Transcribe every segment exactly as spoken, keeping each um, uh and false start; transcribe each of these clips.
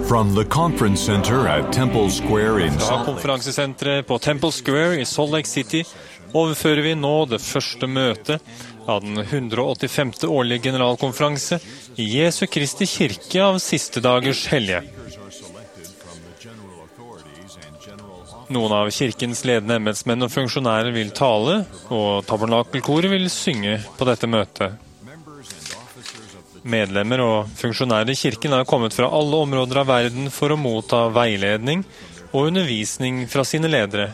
From the conference center at Temple Square in Fra Salt Lake. konferansesenteret på Temple Square i Salt Lake City overfører vi nå det første møtet av den hundre åttifemte årlige generalkonferanse i Jesu Kristi kirke av siste dagers hellige. Noen av kirkens ledende embetsmenn og funksjonærer vil tale, og tabernakelkoret vil synge på dette møtet. Medlemmer og funksjonærer i kirken har kommet fra alle områder av verden for å motta veiledning og undervisning fra sine ledere.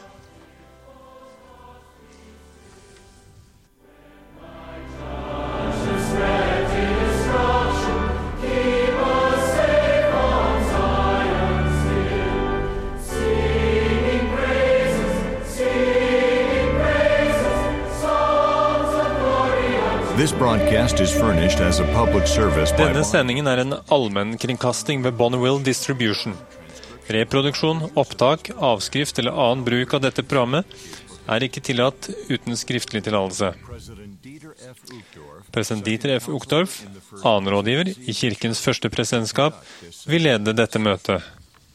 This broadcast is furnished as a public service by Denne sendingen er en allmenn kringkasting ved Bonneville Distribution. Reproduksjon, opptak, avskrift eller annen bruk av dette programmet er ikke tillatt uten skriftlig tillatelse. President Dieter F. Uchtdorf, annen rådgiver i kirkens første presidentskap, vil lede dette møtet.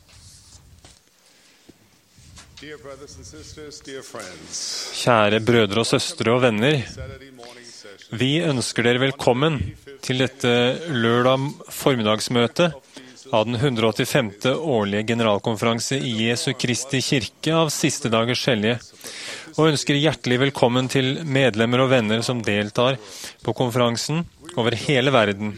Kjære brødre og søstre og venner, vi ønsker dere velkommen til dette lørdag formiddagsmøte av den hundre åttifemte årlige generalkonferanse i Jesu Kristi kirke av siste dagers hellige, og ønsker hjertelig velkommen til medlemmer og venner som deltar på konferansen over hele verden.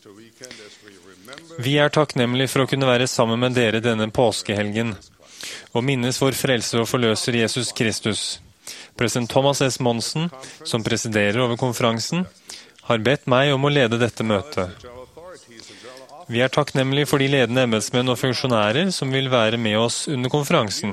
Vi er takknemlige for å kunne være sammen med dere denne påskehelgen, og minnes vår frelser og forløser Jesus Kristus. President Thomas S. Monson, som presiderer over konferansen, har bedt meg om å lede dette møtet. Vi er takknemlige for de ledende embetsmenn og funksjonærer som vil være med oss under konferansen.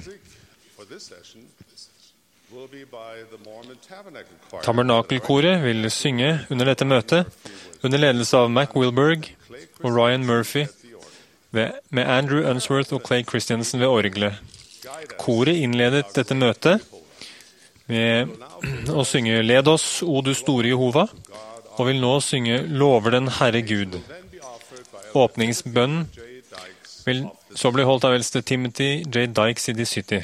Tabernakelkoret vil synge under dette møtet, under ledelse av Mac Wilberg og Ryan Murphy, med Andrew Unsworth og Clay Christensen ved orgelet. Koret innledet dette møtet med å synge «Led oss, o du store Jehova», og vil nå synge «Lover den Herre Gud». Åpningsbønnen vil så bli holdt av eldste Timothy J. Dykes i de sytti.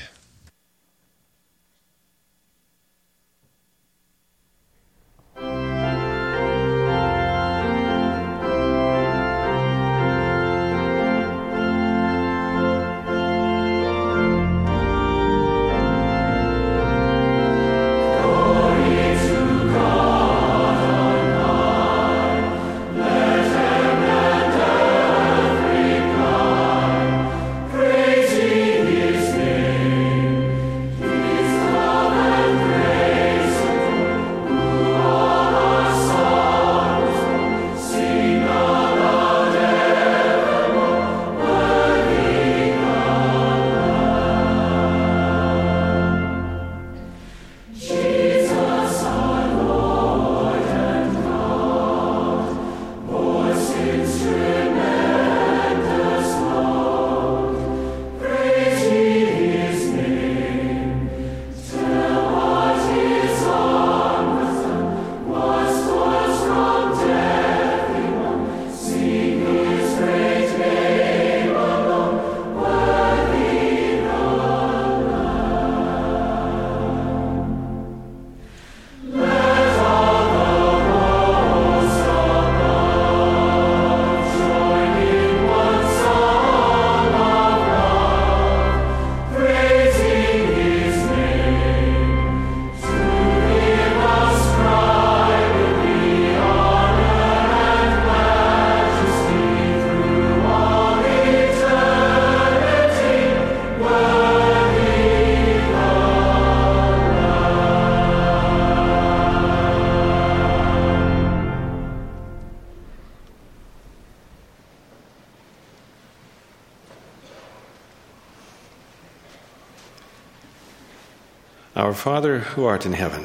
Our Father who art in heaven.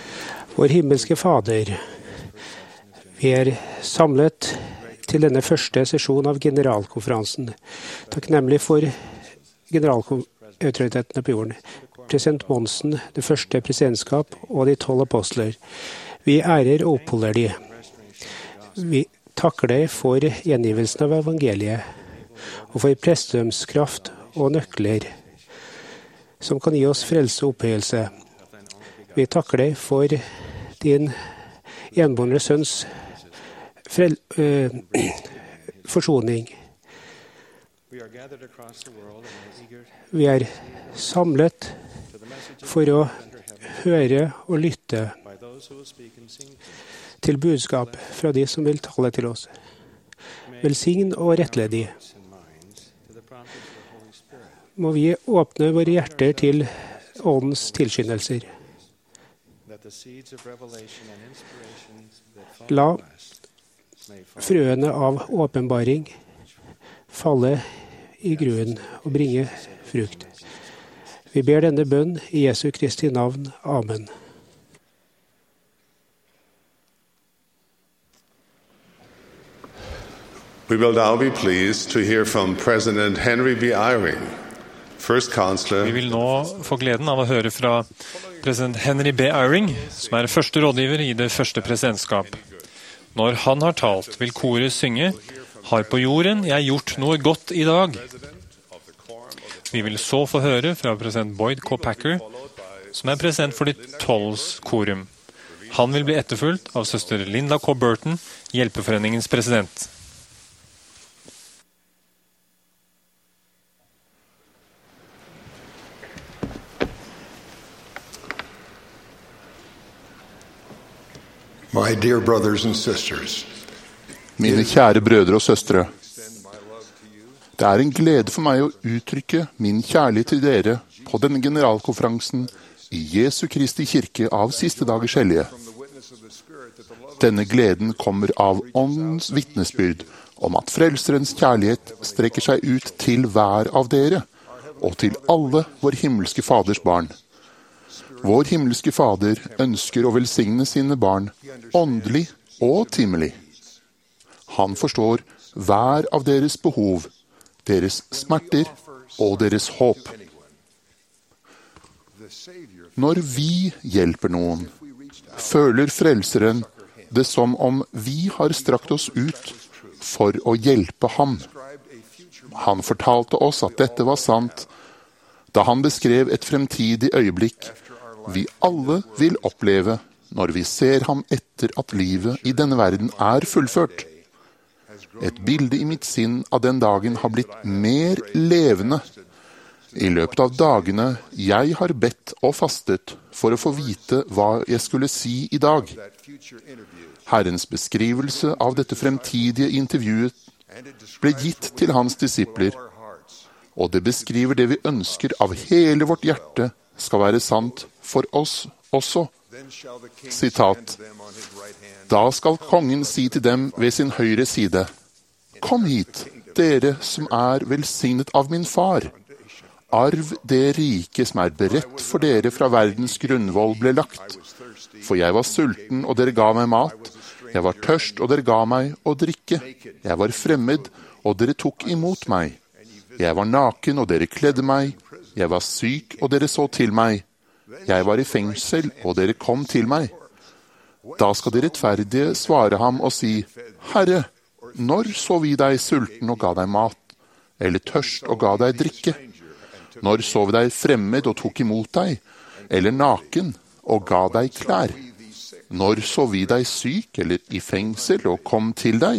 Vår himmelske Fader, vi er samlet til denne første sesjon av generalkonferansen. Takknemlig for generalautoritetene på jorden. President Monson, det første presidentskap og de tolv apostler. Vi ærer og oppholder de. Vi takker deg for gjengivelsen av evangeliet og for prestedømskraft og nøkler, som kan gi oss frelse og opphøyelse. Vi takker deg for din enbårne sønns frel, øh, forsoning. Vi er samlet for å høre og lytte til budskap fra de som vil tale til oss. Velsign og rettled de. Må vi åpne våre hjerter til åndens tilskyndelser. La frøene av åpenbaring falle i grunnen og bringe frukt. Vi ber denne bønn i Jesu Kristi navn. Amen. We will now be pleased to hear from President Henry B. Eyring, First Counselor. Vi vil nå få gleden av å høre fra president Henry B. Eyring, som er første rådgiver i det første presidentskap. Når han har talt, vil koret synge «Har på jorden jeg gjort noe godt i dag». Vi vil så få høre fra president Boyd K. Packer, som er president for de tolvs korum. Han vil bli etterfulgt av søster Linda K. Burton, Hjelpeforeningens president. My dear brothers and sisters, Mine kjære brødre og søstre, det er en glede for meg å uttrykke min kjærlighet til dere på denne generalkonferansen i Jesu Kristi kirke av siste dagers hellige. Denne gleden kommer av åndens vitnesbyrd om at frelserens kjærlighet strekker seg ut til hver av dere og til alle vår himmelske faders barn. Vår himmelske fader ønsker å velsigne sine barn åndelig og timmelig. Han forstår hver av deres behov, deres smerter og deres håp. Når vi hjelper noen, føler frelseren det som om vi har strakt oss ut for å hjelpe ham. Han fortalte oss at dette var sant da han beskrev et fremtidig øyeblikk vi alle vil oppleve når vi ser ham etter at livet i denne verden er fullført. Et bilde i mitt sinn av den dagen har blitt mer levende i løpet av dagene jeg har bedt og fastet for å få vite hva jeg skulle si i dag. Herrens beskrivelse av dette fremtidige intervjuet ble gitt til hans disipler, og det beskriver det vi ønsker av hele vårt hjerte skal være sant for oss også. Sitat. Da skal kongen si til dem ved sin høyre side, «Kom hit, dere som er velsignet av min far. Arv det rike som er beredt for dere fra verdens grunnvoll ble lagt. For jeg var sulten, og dere ga meg mat. Jeg var tørst, og dere ga meg å drikke. Jeg var fremmed, og dere tok imot meg. Jeg var naken, og dere kledde meg. Jeg var syk, og dere så til meg. Jeg var i fengsel, og dere kom til meg. Da skal de rettferdige svare ham og si, Herre, når så vi deg sulten og ga deg mat, eller tørst og ga deg drikke? Når så vi deg fremmed og tok imot deg, eller naken og ga deg klær? Når så vi deg syk eller i fengsel og kom til deg?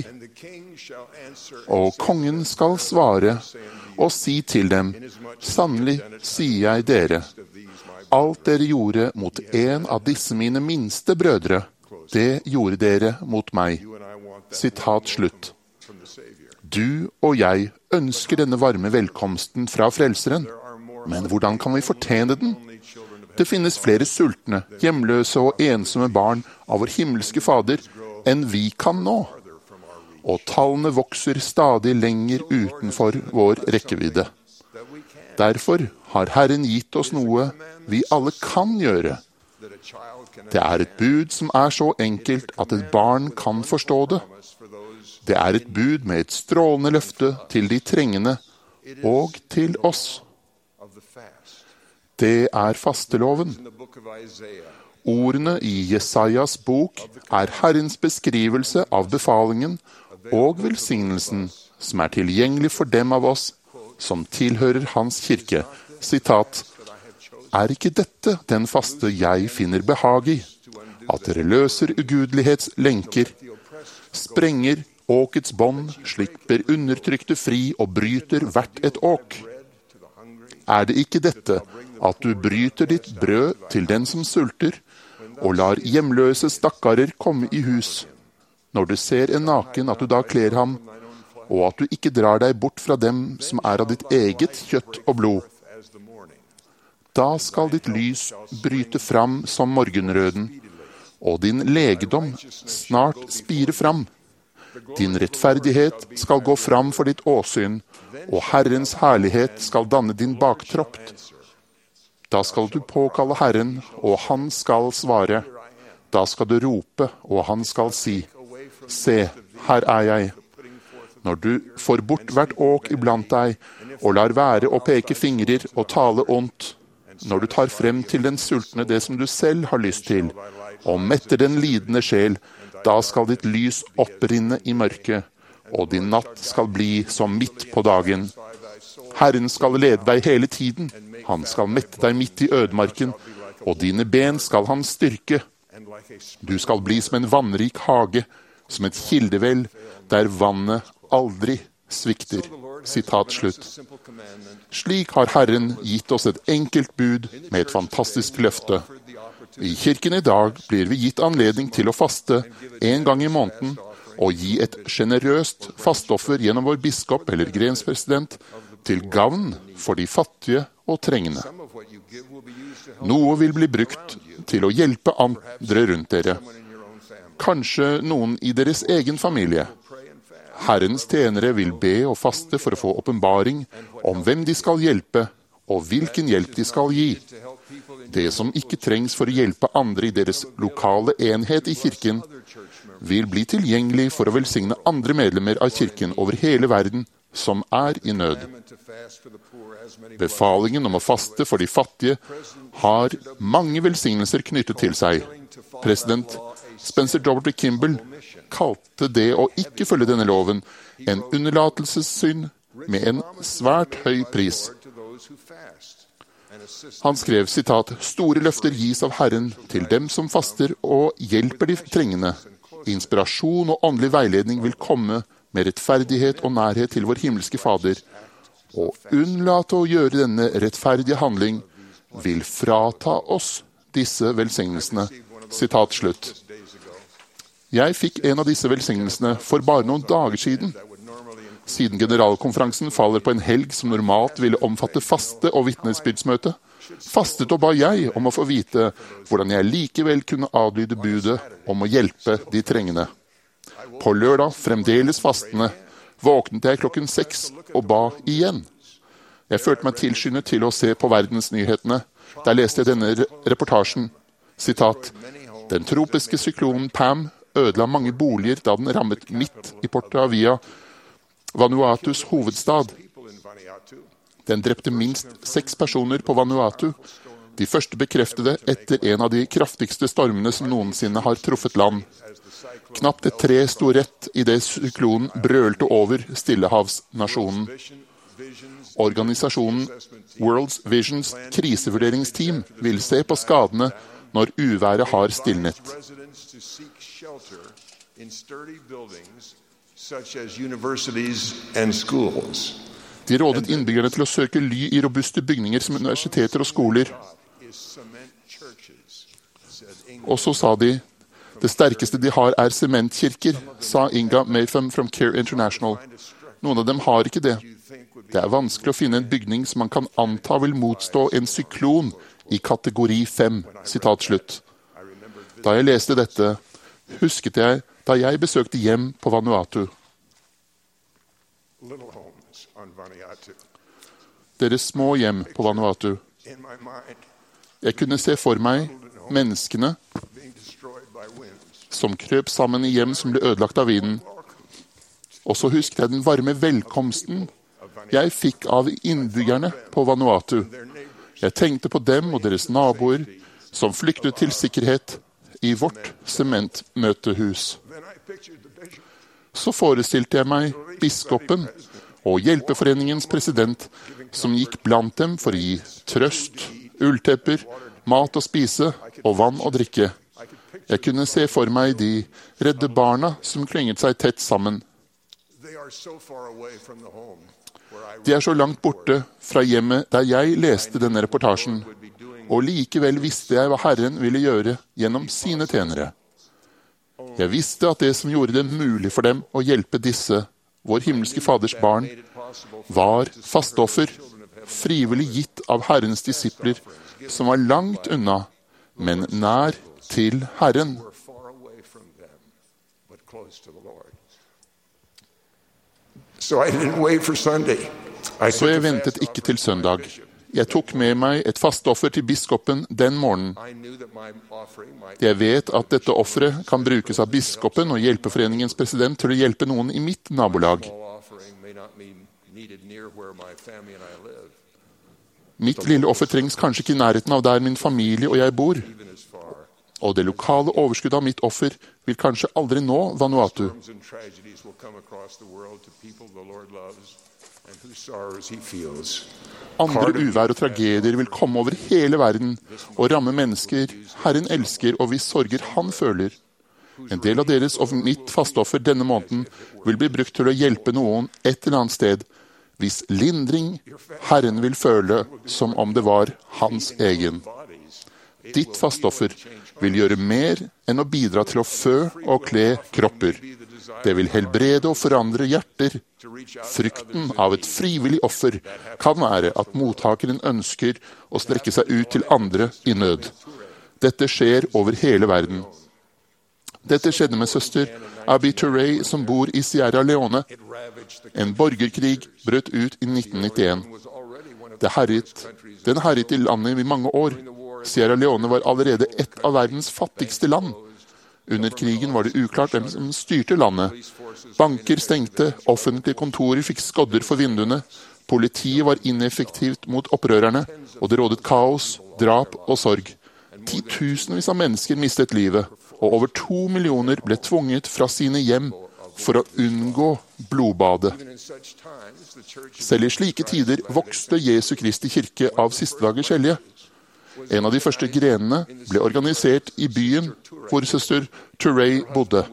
Og kongen skal svare og si til dem, sannelig sier jeg dere, alt dere gjorde mot en av disse mine minste brødre, det gjorde dere mot meg. Sitat slutt. Du og jeg ønsker denne varme velkomsten fra frelseren, men hvordan kan vi fortjene den? Det finnes flere sultne, hjemløse og ensomme barn av vår himmelske fader enn vi kan nå. Og tallene vokser stadig lenger utenfor vår rekkevidde. Derfor har Herren gitt oss noe vi alle kan gjøre. Det er et bud som er så enkelt at et barn kan forstå det. Det er et bud med et strålende løfte til de trengende og til oss. Det er fasteloven. Ordene i Jesajas bok er Herrens beskrivelse av befalingen og velsignelsen som er tilgjengelig for dem av oss som tilhører hans kirke. Sitat, er ikke dette den faste jeg finner behag i, at dere løser ugudelighets lenker, sprenger åkets bånd, slipper undertrykte fri og bryter hvert et åk? Er det ikke dette at du bryter ditt brød til den som sulter, og lar hjemløse stakkarer komme i hus? Når du ser en naken, at du da kler ham, og at du ikke drar deg bort fra dem som er av ditt eget kjøtt og blod. Da skal ditt lys bryte fram som morgenrøden, og din legedom snart spire fram. Din rettferdighet skal gå fram for ditt åsyn, og Herrens herlighet skal danne din baktropt. Da skal du påkalle Herren, og han skal svare. Da skal du rope, og han skal si, se, her er jeg. Når du får bort hvert åk iblant deg, og lar være å peke fingrer og tale ondt, når du tar frem til den sultne det som du selv har lyst til, og metter den lidende sjel, da skal ditt lys opprinne i mørket, og din natt skal bli som midt på dagen. Herren skal lede deg hele tiden, han skal mette deg midt i ødemarken, og dine ben skal han styrke. Du skal bli som en vannrik hage, som et kildevel, der vannet aldri svikter. Sitat slutt. Slik har Herren gitt oss et enkelt bud med et fantastisk løfte. I kirken i dag blir vi gitt anledning til å faste en gang i måneden og gi et generøst fastoffer gjennom vår biskop eller grenspresident til gavn for de fattige og trengende. Noe vil bli brukt til å hjelpe andre rundt dere. Kanskje noen i deres egen familie. Herrens tjenere vil be og faste for å få åpenbaring om hvem de skal hjelpe, og hvilken hjelp de skal gi. Det som ikke trengs for å hjelpe andre i deres lokale enhet i kirken, vil bli tilgjengelig for å velsigne andre medlemmer av kirken over hele verden som er i nød. Befalingen om å faste for de fattige har mange velsignelser knyttet til seg. President Spencer W. Kimball kalte det å ikke følge denne loven en unnlatelsessynd med en svært høy pris. Han skrev, sitat, «Store løfter gis av Herren til dem som faster og hjelper de trengende. Inspirasjon og åndelig veiledning vil komme med rettferdighet og nærhet til vår himmelske Fader. Og unnlate å gjøre denne rettferdige handling vil frata oss disse velsignelsene.» Sitat slutt. Jeg fikk en av disse velsignelsene for bare noen dager siden. Siden generalkonferansen faller på en helg som normalt ville omfatte faste og vitnesbyrdsmøte, fastet og ba jeg om å få vite hvordan jeg likevel kunne adlyde budet om å hjelpe de trengende. På lørdag, fremdeles fastende, våknet jeg klokken seks og ba igjen. Jeg følte meg tilskyndet til å se på verdensnyhetene. Der leste jeg denne reportasjen. Sitat, «Den tropiske syklonen Pam ødela mange boliger da den rammet midt i Portavia, Vanuatus hovedstad. Den drepte minst seks personer på Vanuatu. De første bekreftede etter en av de kraftigste stormene som noensinne har truffet land. Knapt et tre sto rett i det syklonen brølte over Stillehavsnasjonen. Organisasjonen World Visions krisevurderingsteam vil se på skadene når uværet har stilnet. De rådet innbyggerne til å søke ly i robuste bygninger som universiteter og skoler. Og så sa de, det sterkeste de har er sementkirker, sa Inga Maytham from Care International. Noen av dem har ikke det. Det er vanskelig å finne en bygning som man kan anta vil motstå en syklon i kategori fem, sitat slutt. Da jeg leste dette, husket jeg da jeg besøkte hjem på Vanuatu. Deres små hjem på Vanuatu. Jeg kunne se for meg menneskene som krøp sammen i hjem som ble ødelagt av vinden. Og så husket jeg den varme velkomsten jeg fikk av innbyggerne på Vanuatu. Jeg tenkte på dem og deres naboer som flyktet til sikkerhet i vårt sementmøtehus. så forestilte jeg meg biskopen og hjelpeforeningens president som gikk blant dem for å gi trøst, ulltepper, mat å spise og vann å drikke. Jeg kunne se for meg de redde barna som klynget seg tett sammen. De er så langt borte fra hjemmet der jeg leste denne reportasjen, og likevel visste jeg hva Herren ville gjøre gjennom sine tjenere. Jeg visste at det som gjorde det mulig for dem å hjelpe disse, vår himmelske faders barn, var fastoffer, frivillig gitt av Herrens disipler, som var langt unna, men nær til Herren. So I didn't wait for Sunday. I Så jeg ventet ikke til søndag. Jeg tok med meg et fastoffer til biskopen den morgenen. Jeg vet at dette offeret kan brukes av biskopen og hjelpeforeningens president til å hjelpe noen i mitt nabolag. Mitt lille offer trengs kanskje ikke i nærheten av der min familie og jeg bor. Og det lokale overskuddet av mitt offer vil kanskje aldri nå Vanuatu. Andre uvær og tragedier vil komme over hele verden og ramme mennesker Herren elsker og hvis sorger han føler. En del av deres og mitt fastoffer denne måneden vil bli brukt til å hjelpe noen et eller annet sted, hvis lindring Herren vil føle som om det var hans egen. Ditt fastoffer vil gjøre mer enn å bidra til å fø og kle kropper. Det vil helbrede og forandre hjerter. Frykten av et frivillig offer kan være at mottakeren ønsker å strekke seg ut til andre i nød. Dette skjer over hele verden. Dette skjedde med søster Abby Turay, som bor i Sierra Leone. En borgerkrig brøt ut i nitten nittien. Det herjet, den herjet i landet i mange år. Sierra Leone var allerede et av verdens fattigste land. Under krigen var det uklart hvem som styrte landet. Banker stengte, offentlige kontorer fikk skodder for vinduene, politiet var ineffektivt mot opprørerne, og det rådet kaos, drap og sorg. Titusenvis av mennesker mistet livet, og over to millioner ble tvunget fra sine hjem for å unngå blodbadet. Selv i slike tider vokste Jesu Kristi kirke av siste dagers hellige. En av de første grenene ble organisert i byen hvor søster Turay bodde.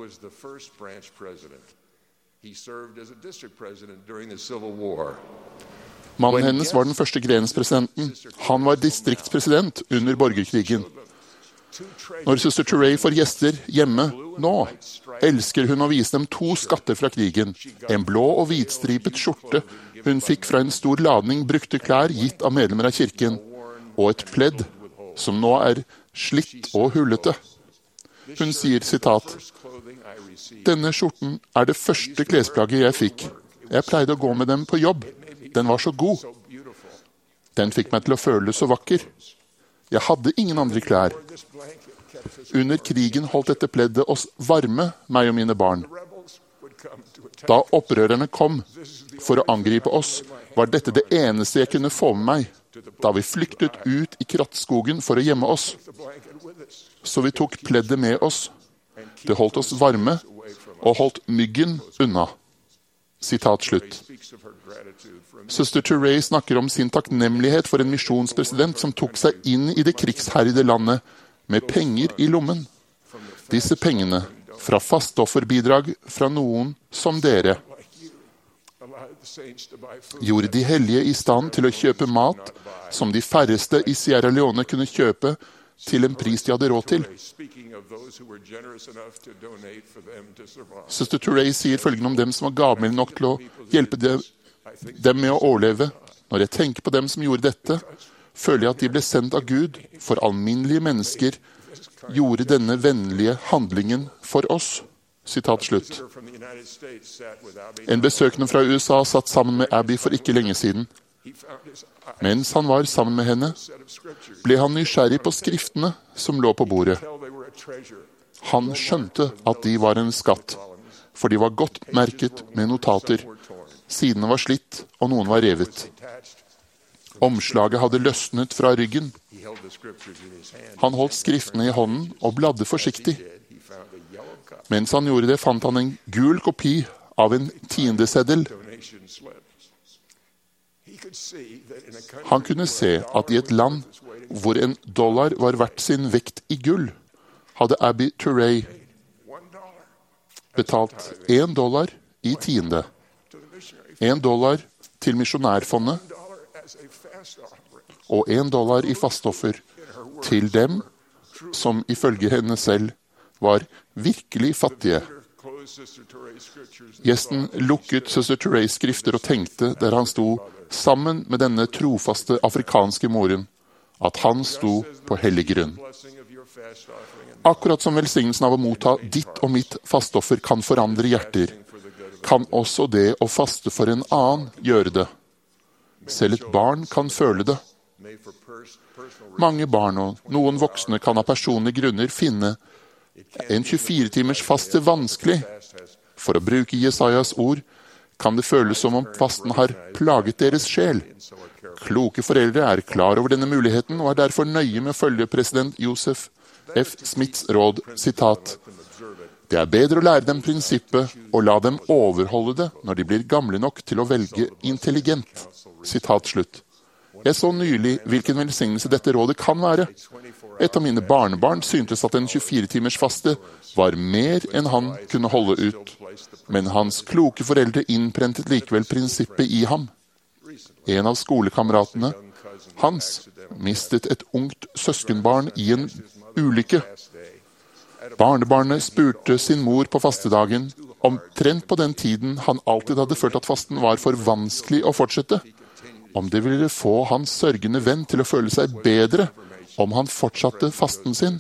Mannen hennes var den første grenspresidenten. Han var distriktspresident under borgerkrigen. Når søster Turay får gjester hjemme nå, elsker hun å vise dem to skatter fra krigen. En blå og hvitstripet skjorte hun fikk fra en stor ladning brukte klær gitt av medlemmer av kirken, og et pledd som nå er slitt og hullete. Hun sier, sitat, «Denne skjorten er det første klesplagget jeg fikk. Jeg pleide å gå med dem på jobb. Den var så god. Den fikk meg til å føle så vakker. Jeg hadde ingen andre klær. Under krigen holdt dette pleddet oss varme, meg og mine barn. Da opprørerne kom for å angripe oss, var dette det eneste jeg kunne få med meg. Da vi flyktet ut i krattskogen for å gjemme oss. Så vi tok pleddet med oss. Det holdt oss varme og holdt myggen unna. Sitat slutt. Søster Turay snakker om sin takknemlighet for en misjonspresident som tok seg inn i det krigsherjede landet med penger i lommen. Disse pengene fra fastofferbidrag fra noen som dere gjorde de hellige i stand til å kjøpe mat som de færreste i Sierra Leone kunne kjøpe til en pris de hadde råd til. Søster Turay sier følgende om dem som var gavmilde nok til å hjelpe dem, dem med å overleve. Når jeg tenker på dem som gjorde dette, føler jeg at de ble sendt av Gud, for alminnelige mennesker gjorde denne vennlige handlingen for oss. Sitat slutt. En besøkende fra U S A satt sammen med Abby for ikke lenge siden. Mens han var sammen med henne, ble han nysgjerrig på skriftene som lå på bordet. Han skjønte at de var en skatt, for de var godt merket med notater. Sidene var slitt, og noen var revet. Omslaget hadde løsnet fra ryggen. Han holdt skriftene i hånden og bladde forsiktig. Mens han gjorde det, fant han en gul kopi av en tiendeseddel. Han kunne se at i et land hvor en dollar var verdt sin vekt i gull, hadde Abby Turay betalt én dollar i tiende. Én dollar til misjonærfondet og én dollar i fastoffer til dem som ifølge henne selv var virkelig fattige. Gjesten lukket søster Turays skrifter og tenkte der han sto sammen med denne trofaste afrikanske moren, at han sto på hellig grunn. Akkurat som velsignelsen av å motta ditt og mitt fastoffer kan forandre hjerter, kan også det å faste for en annen gjøre det. Selv et barn kan føle det. Mange barn og noen voksne kan av personlige grunner finne en tjuefire timers faste vanskelig. For å bruke Jesajas ord kan det føles som om fasten har plaget deres sjel. Kloke foreldre er klar over denne muligheten og er derfor nøye med å følge president Joseph F. Smiths råd, sitat: «Det er bedre å lære dem prinsippet og la dem overholde det når de blir gamle nok til å velge intelligent.» Sitat slutt. Jeg så nylig hvilken velsignelse dette rådet kan være. Et av mine barnebarn syntes at en tjuefire timers faste var mer enn han kunne holde ut. Men hans kloke foreldre innprentet likevel prinsippet i ham. En av skolekameratene, Hans, mistet et ungt søskenbarn i en ulykke. Barnebarnet spurte sin mor på fastedagen, omtrent på den tiden han alltid hadde følt at fasten var for vanskelig å fortsette, om det ville få hans sørgende venn til å føle seg bedre om han fortsatte fasten sin.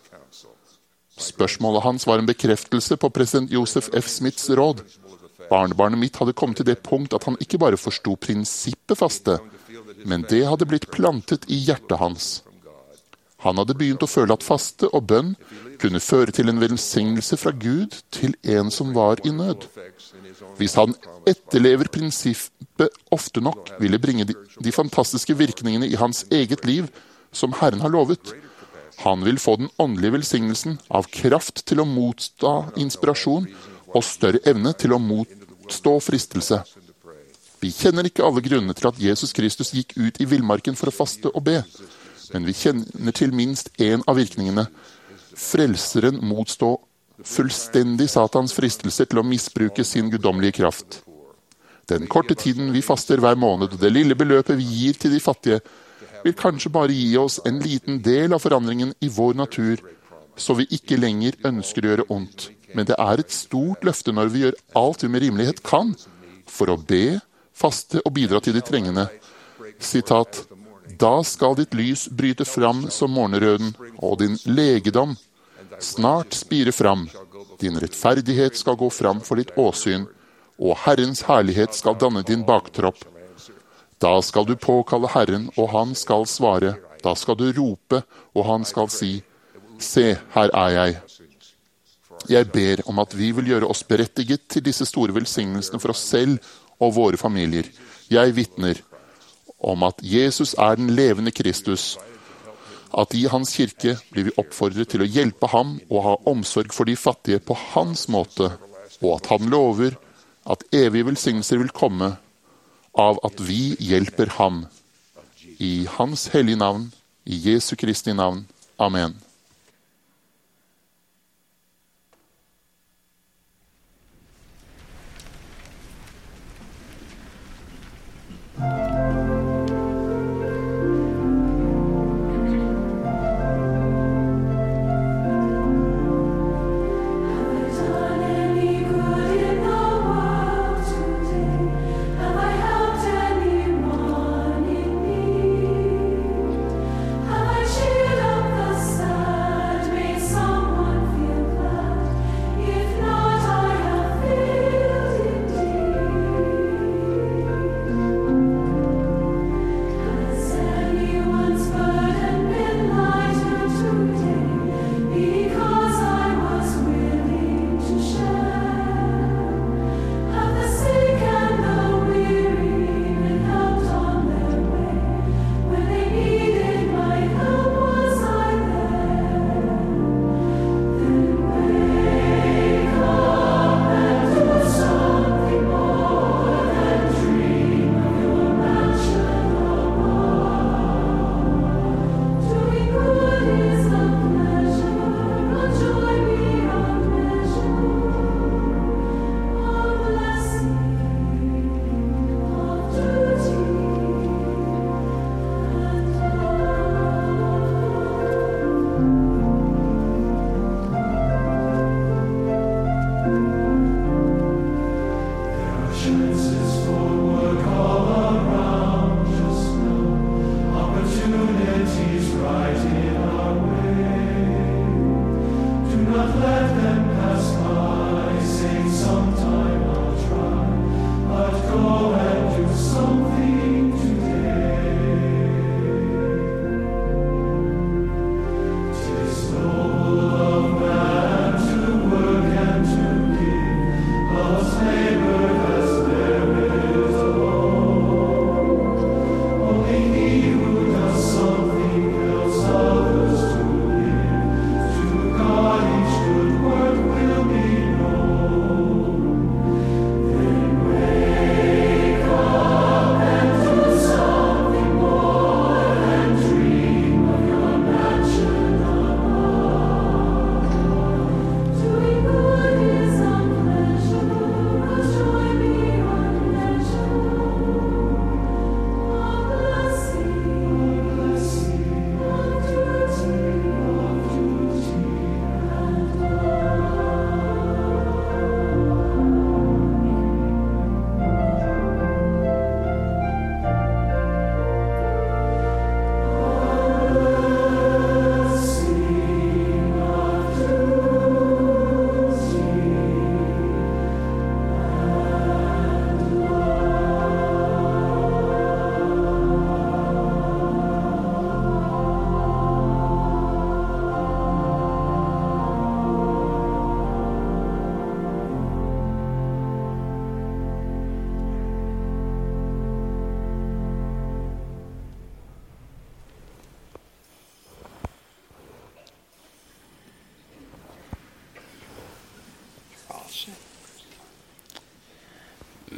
Spørsmålet hans var en bekreftelse på president Joseph F. Smiths råd. Barnebarnet mitt hadde kommet til det punkt at han ikke bare forstod prinsippet faste, men det hadde blitt plantet i hjertet hans. Han hadde begynt å føle at faste og bønn kunne føre til en velsignelse fra Gud til en som var i nød. Hvis han etterlever prinsippet ofte nok, ville bringe de, de fantastiske virkningene i hans eget liv som Herren har lovet. Han vil få den åndelige velsignelsen av kraft til å motstå inspirasjon og større evne til å motstå fristelse. Vi kjenner ikke alle grunnene til at Jesus Kristus gikk ut i villmarken for å faste og be, men vi kjenner til minst en av virkningene. Frelseren motstå fullstendig Satans fristelser til å misbruke sin guddommelige kraft. Den korte tiden vi faster hver måned, og det lille beløpet vi gir til de fattige, vil kanskje bare gi oss en liten del av forandringen i vår natur, så vi ikke lenger ønsker å gjøre ondt. Men det er et stort løfte når vi gjør alt vi med rimelighet kan, for å be, faste og bidra til de trengende. Sitat: «Da skal ditt lys bryte fram som morgenrøden, og din legedom snart spire fram. Din rettferdighet skal gå fram for ditt åsyn, og Herrens herlighet skal danne din baktropp. Da skal du påkalle Herren, og han skal svare. Da skal du rope, og han skal si, se, her er jeg.» Jeg ber om at vi vil gjøre oss berettiget til disse store velsignelsene for oss selv og våre familier. Jeg vitner om at Jesus er den levende Kristus, at i hans kirke blir vi oppfordret til å hjelpe ham og ha omsorg for de fattige på hans måte, og at han lover at evige velsignelser vil komme av at vi hjelper ham. I hans hellige navn, i Jesu Kristi navn. Amen. Have I cheered up the sun?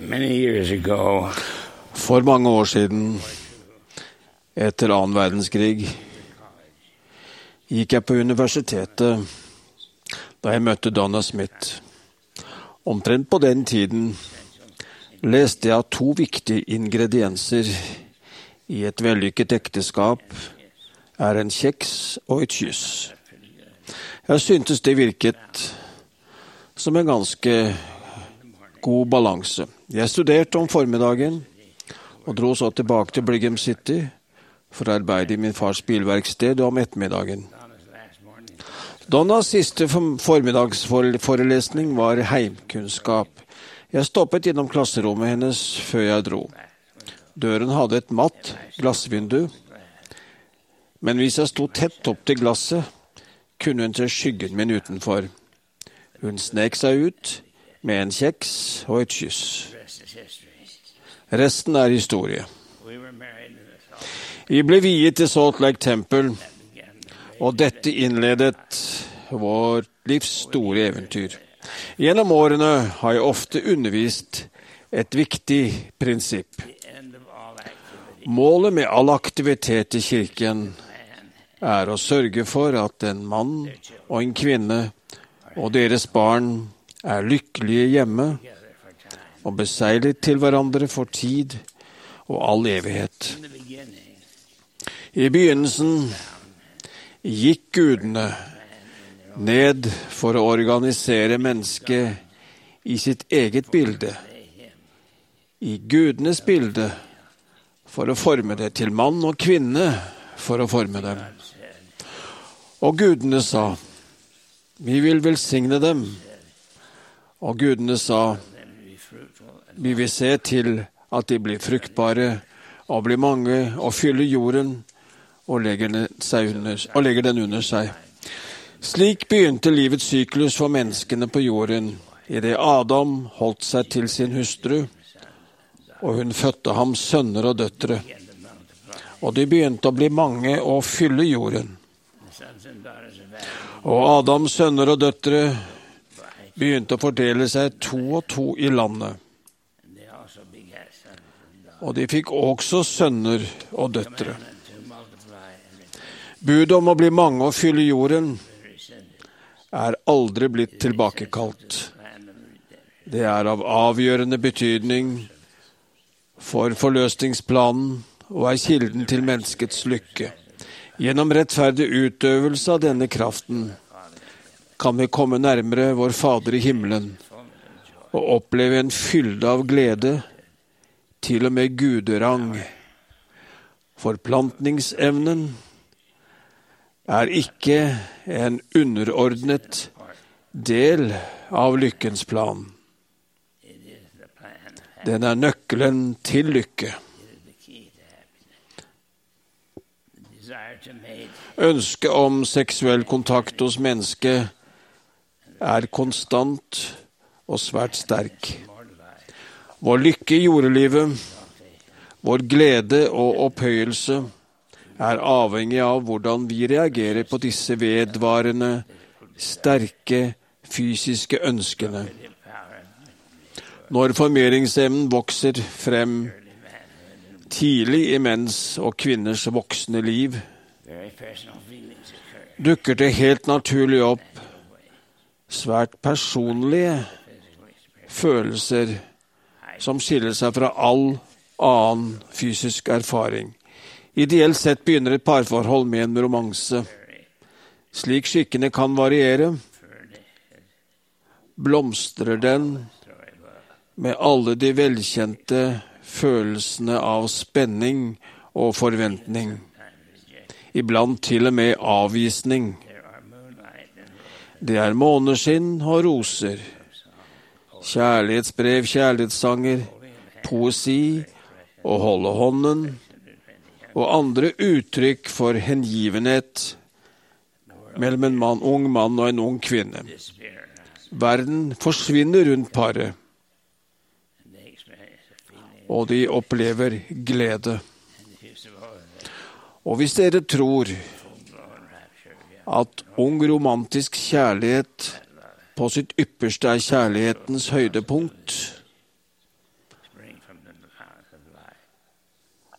Many years ago, For mange år siden, etter annen verdenskrig, gikk jeg på universitetet da jeg møtte Donna Smith. Omtrent på den tiden leste jeg at to viktige ingredienser i et vellykket ekteskap er en kjeks og et kyss. Jeg syntes det virket som en ganske god balanse. Jeg studerte om formiddagen og dro så tilbake til Brigham City for å arbeide i min fars bilverksted om ettermiddagen. Donnas siste formiddagsforelesning var heimkunnskap. Jeg stoppet innom klasserommet hennes før jeg dro. Døren hadde et matt glassvindu, men hvis jeg sto tett opp til glasset, kunne hun se skyggen min utenfor. Hun snek seg ut med en kjeks og et kyss. Resten er historie. Vi ble viet til Salt Lake Temple, og dette innledet vår livs store eventyr. Gjennom årene har jeg ofte undervist et viktig prinsipp. Målet med all aktivitet i kirken er å sørge for at en mann og en kvinne og deres barn er lykkelige hjemme og beseglet til hverandre for tid og all evighet. I begynnelsen gikk gudene ned for å organisere mennesket i sitt eget bilde, i gudenes bilde, for å forme det til mann og kvinne, for å forme dem. Og gudene sa, vi vil velsigne dem. Og gudene sa, vi vil se til at de blir fruktbare og blir mange og fyller jorden og legger den, seg under, og legger den under seg. Slik begynte livets syklus for menneskene på jorden, i det Adam holdt seg til sin hustru, og hun fødte ham sønner og døtre. Og de begynte å bli mange og fylle jorden. Og Adams sønner og døtre begynte å fordele seg to og to i landet. Og de fikk også sønner og døtre. Budet om å bli mange og fylle jorden er aldri blitt tilbakekalt. Det er av avgjørende betydning for forløsningsplanen og er kilden til menneskets lykke. Gjennom rettferdig utøvelse av denne kraften kan vi komme nærmere vår Fader i himmelen og oppleve en fylde av glede, til og med guderang. Forplantningsevnen er ikke en underordnet del av lykkens plan. Den er nøkkelen til lykke. Ønsket om seksuell kontakt hos mennesket er konstant og svært sterk. Vår lykke i jordelivet, vår glede og opphøyelse er avhengig av hvordan vi reagerer på disse vedvarende, sterke fysiske ønskene. Når formeringsevnen vokser frem tidlig i menns og kvinners voksne liv, dukker det helt naturlig opp svært personlige følelser som skiller seg fra all annen fysisk erfaring. Ideelt sett begynner et parforhold med en romanse. Slik skikkene kan variere, blomstrer den med alle de velkjente følelsene av spenning og forventning. Iblant til og med avvisning. Det er måneskinn og roser, kjærlighetsbrev, kjærlighetssanger, poesi og holde hånden, og andre uttrykk for hengivenhet mellom en mann, ung mann og en ung kvinne. Verden forsvinner rundt paret, og de opplever glede. Og hvis dere tror at ung romantisk kjærlighet på sitt ypperste er kjærlighetens høydepunkt,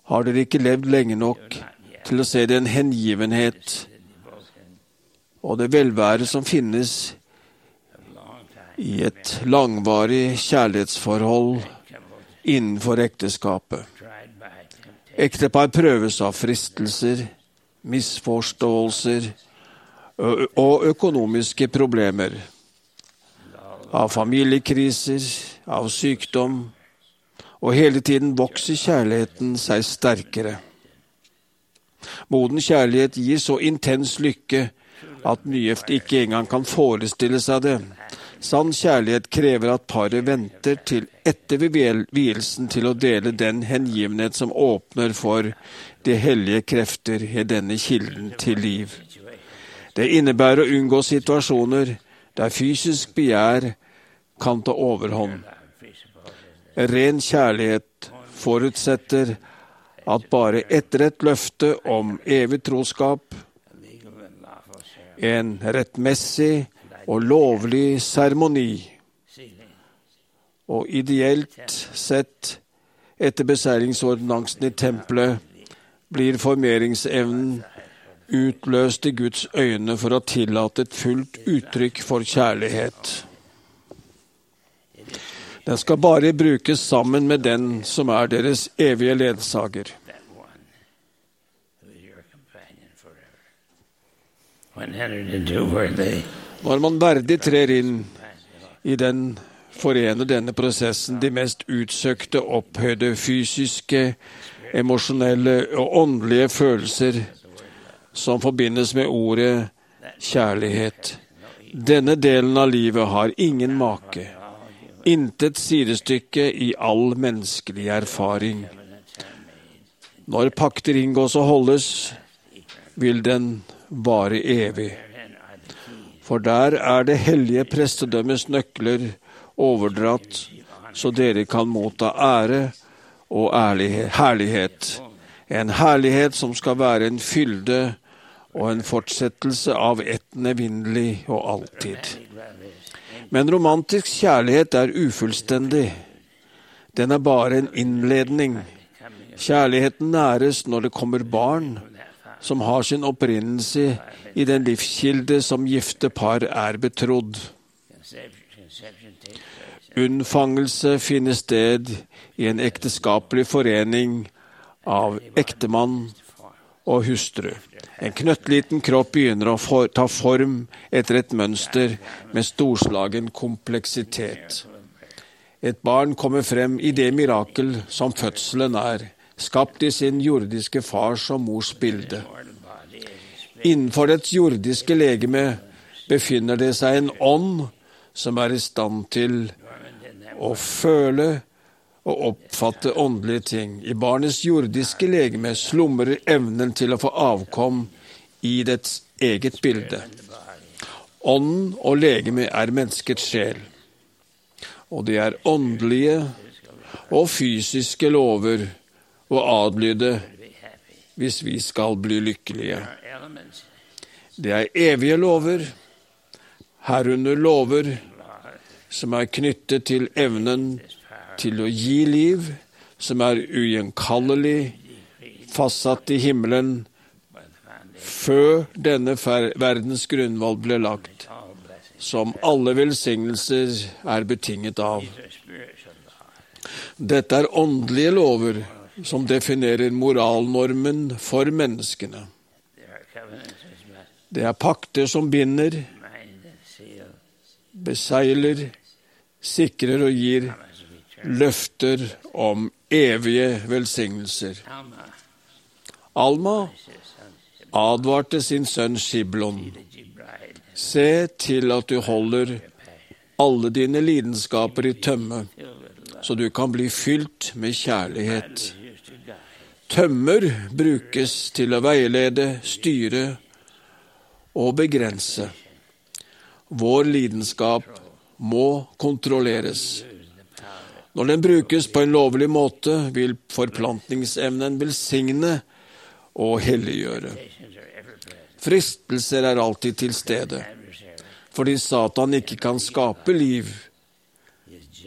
har dere ikke levd lenge nok til å se den hengivenhet og det velvære som finnes i et langvarig kjærlighetsforhold innenfor ekteskapet. Ektepar prøves av fristelser, misforståelser og økonomiske problemer, av familiekriser, av sykdom, og hele tiden vokser kjærligheten seg sterkere. Moden kjærlighet gir så intens lykke at nygifte ikke engang kan forestille seg det. Sann kjærlighet krever at paret venter til etter vielsen til å dele den hengivenhet som åpner for de hellige krefter i denne kilden til liv. Det innebærer å unngå situasjoner der fysisk begjær kan ta overhånd. Ren kjærlighet forutsetter at bare etter et løfte om evig troskap, en rettmessig og lovlig seremoni, og ideelt sett etter beseilingsordinansen i tempelet, blir formeringsevnen utløst i Guds øyne for å tillate et fullt uttrykk for kjærlighet. Den skal bare brukes sammen med den som er deres evige ledsager. Når man verdig trer inn i den forener denne prosessen de mest utsøkte, opphøyde fysiske, emosjonelle og åndelige følelser som forbindes med ordet kjærlighet. Denne delen av livet har ingen make, intet sidestykke i all menneskelig erfaring. Når pakter inngås og holdes, vil den vare evig. For der er det hellige prestedømmes nøkler overdratt, så dere kan motta ære og ærlighet, herlighet. En herlighet som skal være en fylde og en fortsettelse av ett evinnelig og alltid. Men romantisk kjærlighet er ufullstendig. Den er bare en innledning. Kjærligheten næres når det kommer barn, som har sin opprinnelse i den livskilde som gifte par er betrodd. Unnfangelse finner sted i en ekteskapelig forening av ektemann og hustru. En knøttliten kropp begynner å for, ta form etter et mønster med storslagen kompleksitet. Et barn kommer frem i det mirakel som fødselen er, skapt i sin jordiske fars og mors bilde. Innenfor dets jordiske legeme befinner det seg en ånd som er i stand til å føle og oppfatte åndelige ting. I barnets jordiske legeme slumrer evnen til å få avkom i dets eget bilde. Ånden og legeme er menneskets sjel, og det er åndelige og fysiske lover å adlyde hvis vi skal bli lykkelige. Det er evige lover, herunder lover som er knyttet til evnen til å gi liv, som er ugjenkallelig, fastsatt i himmelen, før denne verdens grunnvoll ble lagt, som alle velsignelser er betinget av. Dette er åndelige lover som definerer moralnormen for menneskene. Det er pakter som binder, beseiler, sikrer og gir løfter om evige velsignelser. Alma advarte sin sønn Skiblon: se til at du holder alle dine lidenskaper i tømme, så du kan bli fylt med kjærlighet. Tømmer brukes til å veilede, styre og begrense. Vår lidenskap må kontrolleres. Når den brukes på en lovlig måte, vil forplantningsevnen velsigne og helliggjøre. Fristelser er alltid til stede, fordi Satan ikke kan skape liv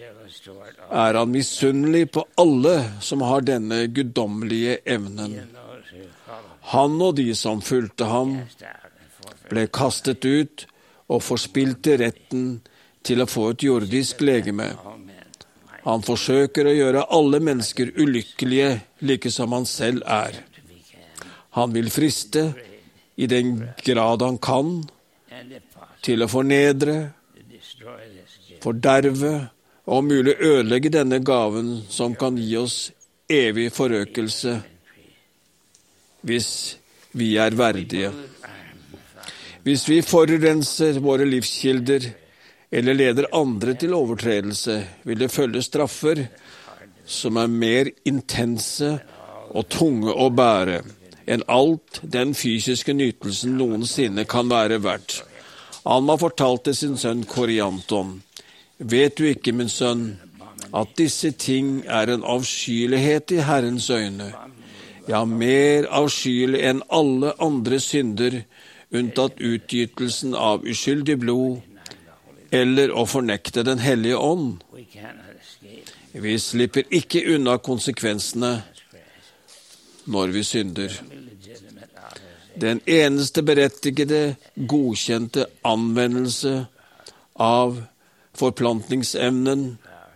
er han misunnelig på alle som har denne guddommelige evnen. Han og de som fulgte ham, ble kastet ut og forspilte retten til å få et jordisk legeme. Han forsøker å gjøre alle mennesker ulykkelige, like som han selv er. Han vil friste, i den grad han kan, til å fornedre, forderve og om mulig ødelegge denne gaven som kan gi oss evig forøkelse, hvis vi er verdige. Hvis vi forurenser våre livskilder, eller leder andre til overtredelse, vil det følge straffer som er mer intense og tunge å bære enn alt den fysiske nytelsen noensinne kan være verdt. Alma fortalte sin sønn Korianton: «Vet du ikke, min sønn, at disse ting er en avskyelighet i Herrens øyne, ja, mer avskyelig enn alle andre synder, unntatt utgytelsen av uskyldig blod, eller å fornekte den hellige ånd. Vi slipper ikke unna konsekvensene når vi synder. Den eneste berettigede, godkjente anvendelse av forplantningsevnen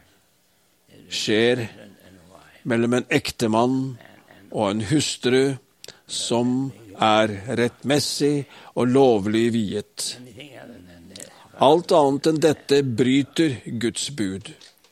skjer mellom en ektemann og en hustru som er rettmessig og lovlig viet. Alt annet enn dette bryter Guds bud.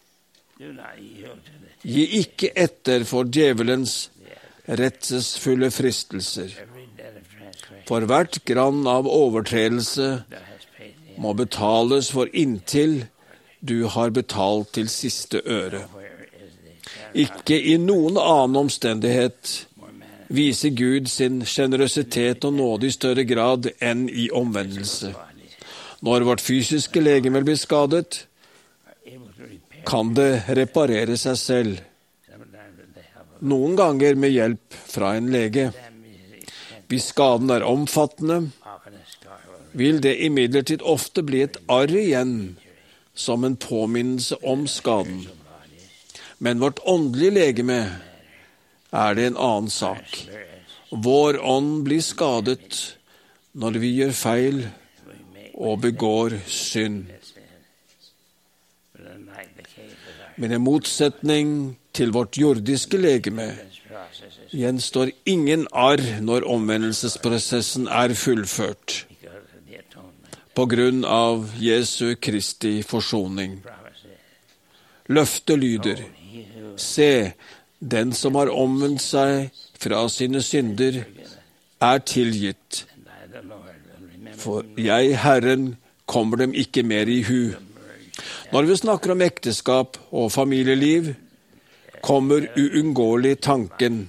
Gi ikke etter for djevelens redselsfulle fristelser. For hvert grann av overtredelse må betales for inntil du har betalt til siste øre. Ikke i noen annen omstendighet viser Gud sin generøsitet og nåde i større grad enn i omvendelse. Når vårt fysiske legeme blir skadet, kan det reparere seg selv. Noen ganger med hjelp fra en lege. Hvis skaden er omfattende, vil det imidlertid ofte bli et arr igjen, som en påminnelse om skaden. Men vårt åndelige legeme er det en annen sak. Vår ånd blir skadet når vi gjør feil og begår synd. Men i motsetning til vårt jordiske legeme gjenstår ingen arr når omvendelsesprosessen er fullført, på grunn av Jesu Kristi forsoning. Løftet lyder: Se, den som har omvendt seg fra sine synder, er tilgitt. For jeg, Herren, kommer dem ikke mer i hu. Når vi snakker om ekteskap og familieliv, kommer uunngåelig tanken: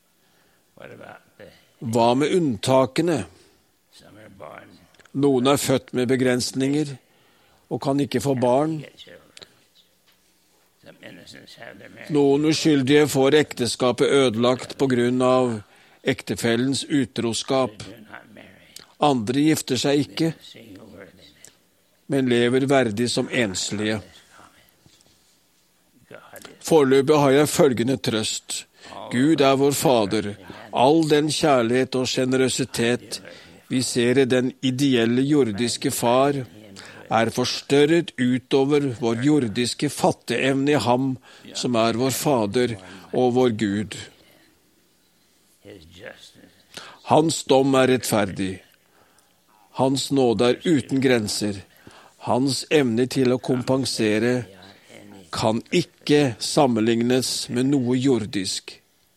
hva med unntakene? Noen er født med begrensninger og kan ikke få barn. Noen uskyldige får ekteskapet ødelagt på grunn av ektefellens utroskap. Andre gifter seg ikke, men lever verdig som enslige. Foreløpig har jeg følgende trøst: Gud er vår Fader. All den kjærlighet og generøsitet vi ser i den ideelle jordiske far, er forstørret utover vår jordiske fatteevne i ham, som er vår Fader og vår Gud. Hans dom er rettferdig. Hans nåde er uten grenser. Hans evne til å kompensere kan ikke sammenlignes med noe jordisk.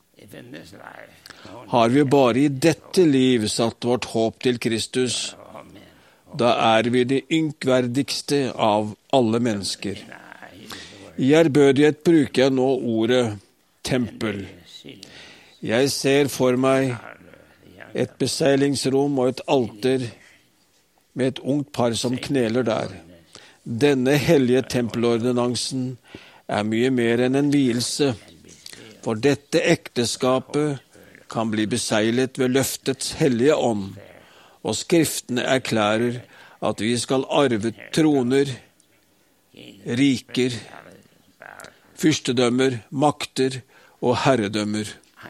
Har vi bare i dette liv satt vårt håp til Kristus, da er vi det ynkverdigste av alle mennesker. I ærbødighet bruker jeg nå ordet tempel. Jeg ser for meg et beseilingsrom og et alter med et ungt par som kneler der. Denne hellige tempelordinansen er mye mer enn en vielse, for dette ekteskapet kan bli beseglet ved løftets hellige ånd, og skriftene erklærer at vi skal arve troner, riker, fyrstedømmer, makter og herredømmer.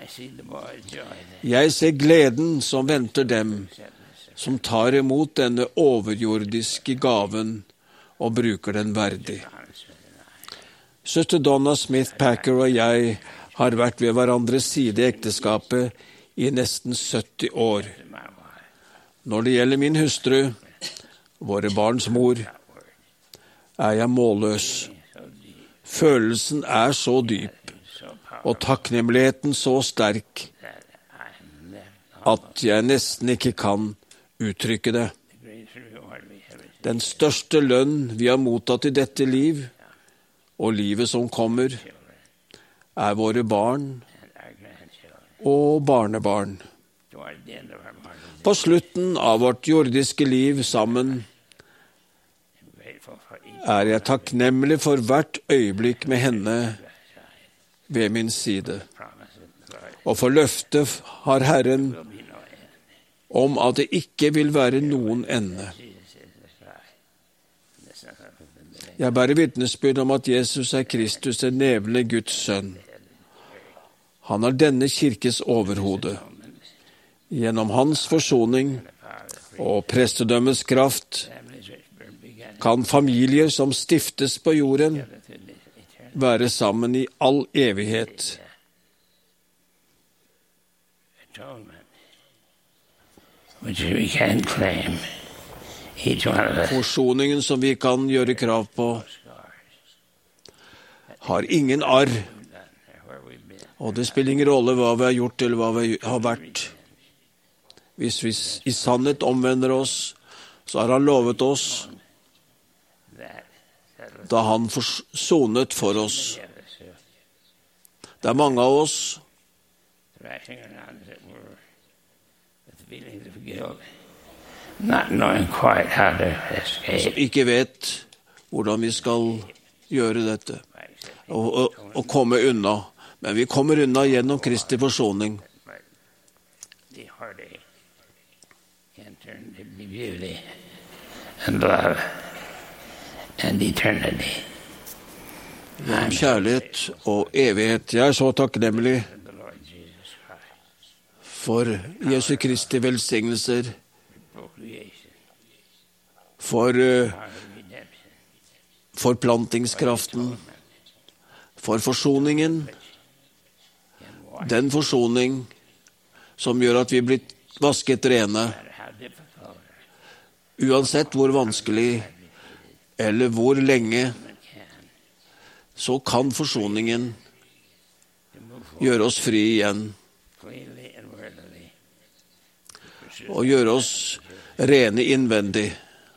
Jeg ser gleden som venter dem som tar imot denne overjordiske gaven og bruker den verdig. Søster Donna Smith Packer og jeg har vært ved hverandres side i ekteskapet i nesten sytti år. Når det gjelder min hustru, våre barns mor, er jeg målløs. Følelsen er så dyp, og takknemligheten så sterk, at jeg nesten ikke kan uttrykke det. Den største lønn vi har mottatt i dette liv, og livet som kommer, er våre barn og barnebarn. På slutten av vårt jordiske liv sammen er jeg takknemlig for hvert øyeblikk med henne ved min side. Og for løftet har Herren om at det ikke vil være noen ende. Jeg bærer vitnesbyrd om at Jesus er Kristus, den levende Guds sønn. Han er denne kirkes overhode. Gjennom hans forsoning og prestedømmets kraft kan familier som stiftes på jorden være sammen i all evighet. Forsoningen som vi kan gjøre krav på, har ingen arr, og det spiller ingen rolle hva vi har gjort eller hva vi har vært. Hvis vi i sannhet omvender oss, så har han lovet oss, da han forsonet for oss. Det er mange av oss som ikke vet hvordan vi skal gjøre dette og, og, og komme unna. Men vi kommer unna gjennom Kristi forsoning. Gjennom kjærlighet og evighet. Jeg er så takknemlig for Jesu Kristi velsignelser, for uh, forplantingskraften, for forsoningen, den forsoning som gjør at vi blir vasket rene, uansett hvor vanskelig eller hvor lenge, så kan forsoningen gjøre oss fri igjen og gjøre oss rene innvendig.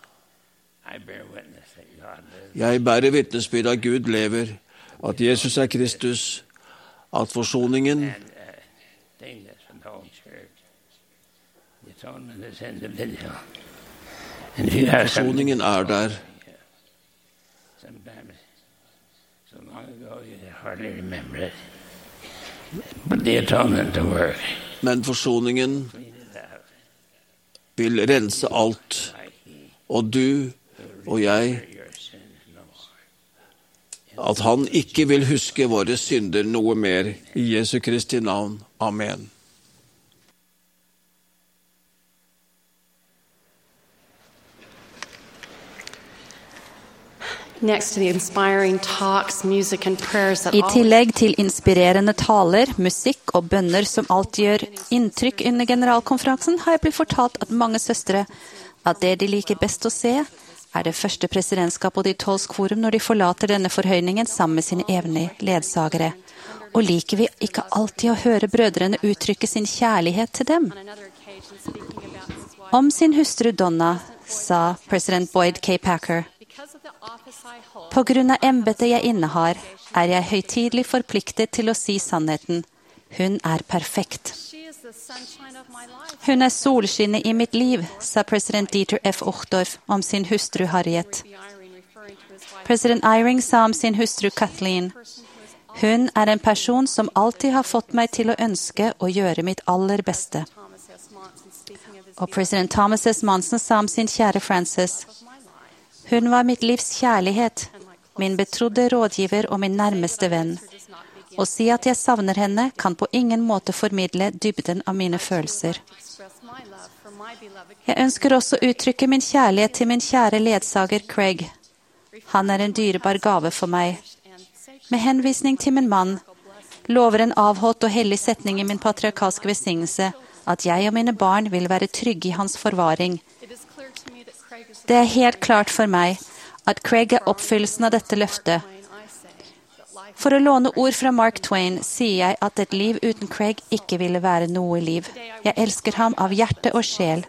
Jeg bærer vitnesbyrd at Gud lever, at Jesus er Kristus, at forsoningen forsoningen er der. Men forsoningen vil rense alt, og du og jeg, at han ikke vil huske våre synder noe mer. I Jesu Kristi navn. Amen. I tillegg til inspirerende taler, musikk og bønner som alltid gjør inntrykk under generalkonferansen, har jeg blitt fortalt at mange søstre at det de liker best å se, er det første presidentskap og Dietolsk forum når de forlater denne forhøyningen sammen med sine evige ledsagere. Og liker vi ikke alltid å høre brødrene uttrykke sin kjærlighet til dem? Om sin hustru Donna, sa president Boyd K. Packer, på grunn av embetet jeg innehar, er jeg høytidelig forpliktet til å si sannheten. Hun er perfekt. Hun er solskinnet i mitt liv, sa president Dieter F. Uchtdorf om sin hustru Harriet. President Eyring sa om sin hustru Kathleen, hun er en person som alltid har fått meg til å ønske å gjøre mitt aller beste. Og president Thomas S. Monson sa om sin kjære Frances, hun var mitt livs kjærlighet min betrodde rådgiver og min nærmeste venn. Å si at jeg savner henne, kan på ingen måte formidle dybden av mine følelser. Jeg ønsker også å uttrykke min kjærlighet til min kjære ledsager Craig. Han er en dyrebar gave for meg. Med henvisning til min mann, lover en avholdt og hellig setning i min patriarkalske velsignelse at jeg og mine barn vil være trygge i hans forvaring. Det er helt klart for meg at Craig er oppfyllelsen av dette løftet. For å låne ord fra Mark Twain sier jeg at et liv uten Craig ikke ville være noe liv. Jeg elsker ham av hjerte og sjel.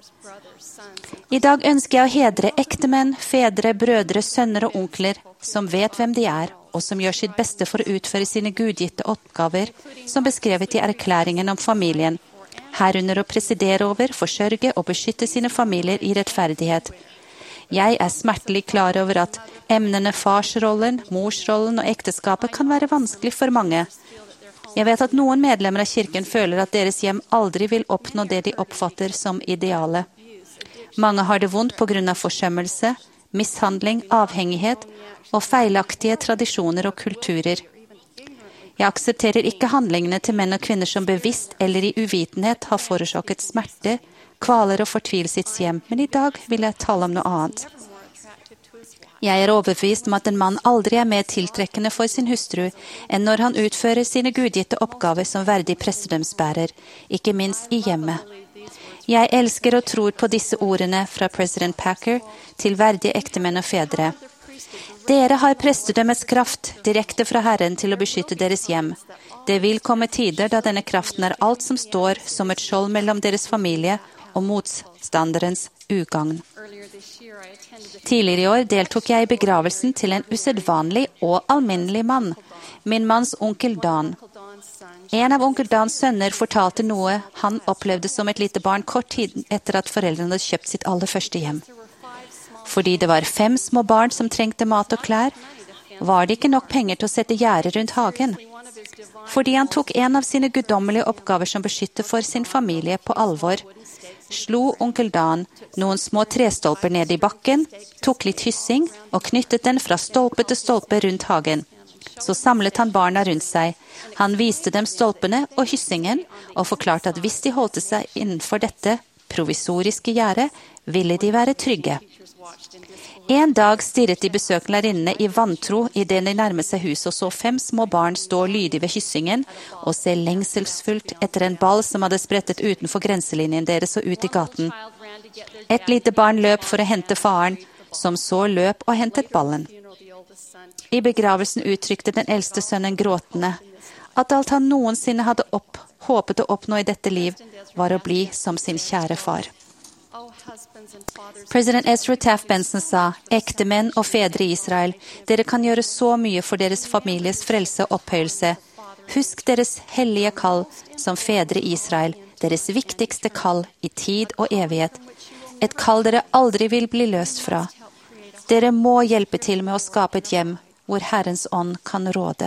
I dag ønsker jeg å hedre ektemenn, fedre, brødre, sønner og onkler som vet hvem de er, og som gjør sitt beste for å utføre sine gudgitte oppgaver, som beskrevet i erklæringen om familien, herunder å presidere over, forsørge og beskytte sine familier i rettferdighet. Jeg er smertelig klar over at emnene farsrollen, morsrollen og ekteskapet kan være vanskelig for mange. Jeg vet at noen medlemmer av kirken føler at deres hjem aldri vil oppnå det de oppfatter som ideale. Mange har det vondt på grunn av forsømmelse, mishandling, avhengighet og feilaktige tradisjoner og kulturer. Jeg aksepterer ikke handlingene til menn og kvinner som bevisst eller i uvitenhet har forårsaket smerte, kvaler og fortvilelse i sitt hjem, men i dag vil jeg tale om noe annet. Jeg er overbevist om at en mann aldri er mer tiltrekkende for sin hustru enn når han utfører sine gudgitte oppgaver som verdig prestedømsbærer, ikke minst i hjemmet. Jeg elsker og tror på disse ordene fra president Packer til verdige ektemenn og fedre. Dere har prestedømmets kraft direkte fra Herren til å beskytte deres hjem. Det vil komme tider da denne kraften er alt som står som et skjold mellom deres familie og motstanderens ugagn. Tidligere i år deltok jeg i begravelsen til en usedvanlig og alminnelig mann, min manns onkel Dan. En av onkel Dans sønner fortalte noe han opplevde som et lite barn kort tid etter at foreldrene hadde kjøpt sitt aller første hjem. Fordi det var fem små barn som trengte mat og klær, var det ikke nok penger til å sette gjerde rundt hagen. Fordi han tok en av sine guddommelige oppgaver som beskytter for sin familie på alvor, slo onkel Dan noen små trestolper ned i bakken, tok litt hyssing og knyttet den fra stolpe til stolpe rundt hagen. Så samlet han barna rundt seg. Han viste dem stolpene og hyssingen og forklarte at hvis de holdt seg innenfor dette provisoriske gjerdet, ville de være trygge. En dag stirret de besøkende i vantro i det de nærmet seg huset og så fem små barn stå lydig ved hyssingen og se lengselsfullt etter en ball som hadde sprettet utenfor grenselinjen deres og ut i gaten. Et lite barn løp for å hente faren, som så løp og hentet ballen. I begravelsen uttrykte den eldste sønnen gråtende at alt han noensinne hadde opp, håpet å oppnå i dette liv, var å bli som sin kjære far. President Ezra Taft Benson sa, ekte menn og fedre i Israel, dere kan gjøre så mye for deres families frelse og opphøyelse. Husk deres hellige kall som fedre i Israel, deres viktigste kall i tid og evighet. Et kall dere aldri vil bli løst fra. Dere må hjelpe til med å skape et hjem hvor Herrens ånd kan råde.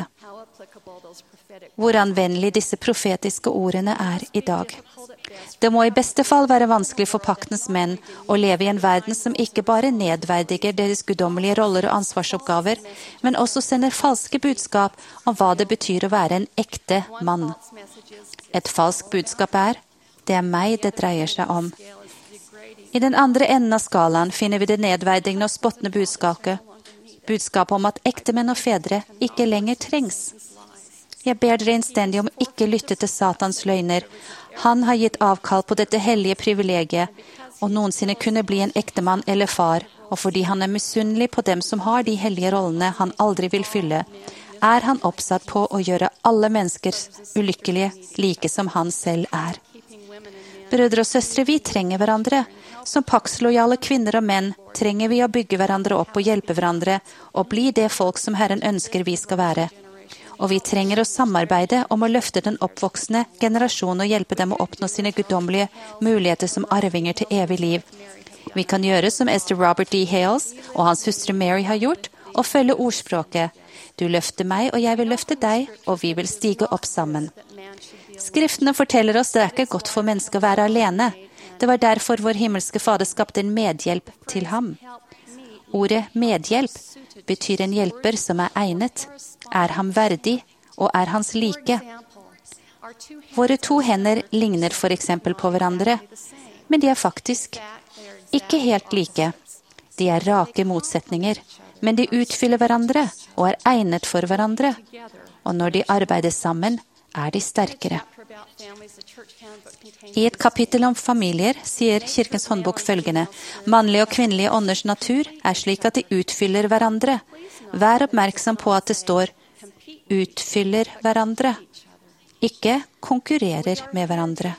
Hvor anvendelig disse profetiske ordene er i dag. Det må i beste fall være vanskelig for paktens menn å leve i en verden som ikke bare nedverdiger deres guddommelige roller og ansvarsoppgaver, men også sender falske budskap om hva det betyr å være en ekte mann. Et falsk budskap er, det er meg det dreier seg om. I den andre enden av skalaen finner vi det nedverdigende og spottende budskapet, budskapet om at ektemenn og fedre ikke lenger trengs. Jeg ber dere innstendig om ikke lytte til Satans løgner. Han har gitt avkall på dette hellige privilegiet, og noensinne kunne bli en ektemann eller far, og fordi han er misunnelig på dem som har de hellige rollene han aldri vil fylle, er han oppsatt på å gjøre alle mennesker ulykkelige, like som han selv er. Brødre og søstre, vi trenger hverandre. Som paktslojale kvinner og menn trenger vi å bygge hverandre opp og hjelpe hverandre, og bli det folk som Herren ønsker vi skal være. Og vi trenger å samarbeide om å løfte den oppvoksende generasjonen og hjelpe dem å oppnå sine guddommelige muligheter som arvinger til evig liv. Vi kan gjøre som Esther Robert D. Hales og hans hustru Mary har gjort, og følge ordspråket. Du løfter meg, og jeg vil løfte deg, og vi vil stige opp sammen. Skriftene forteller oss det er ikke godt for mennesker å være alene. Det var derfor vår himmelske fader skapte en medhjelp til ham. Ordet medhjelp betyr en hjelper som er egnet, er ham verdig og er hans like. Våre to hender ligner for eksempel på hverandre, men de er faktisk ikke helt like. De er rake motsetninger, men de utfyller hverandre og er egnet for hverandre. Og når de arbeider sammen, er de sterkere. I et kapittel om familier sier Kirkens håndbok følgende: mannlige og kvinnelige ånders natur er slik at de utfyller hverandre. Vær oppmerksom på at det står utfyller hverandre, ikke konkurrerer med hverandre.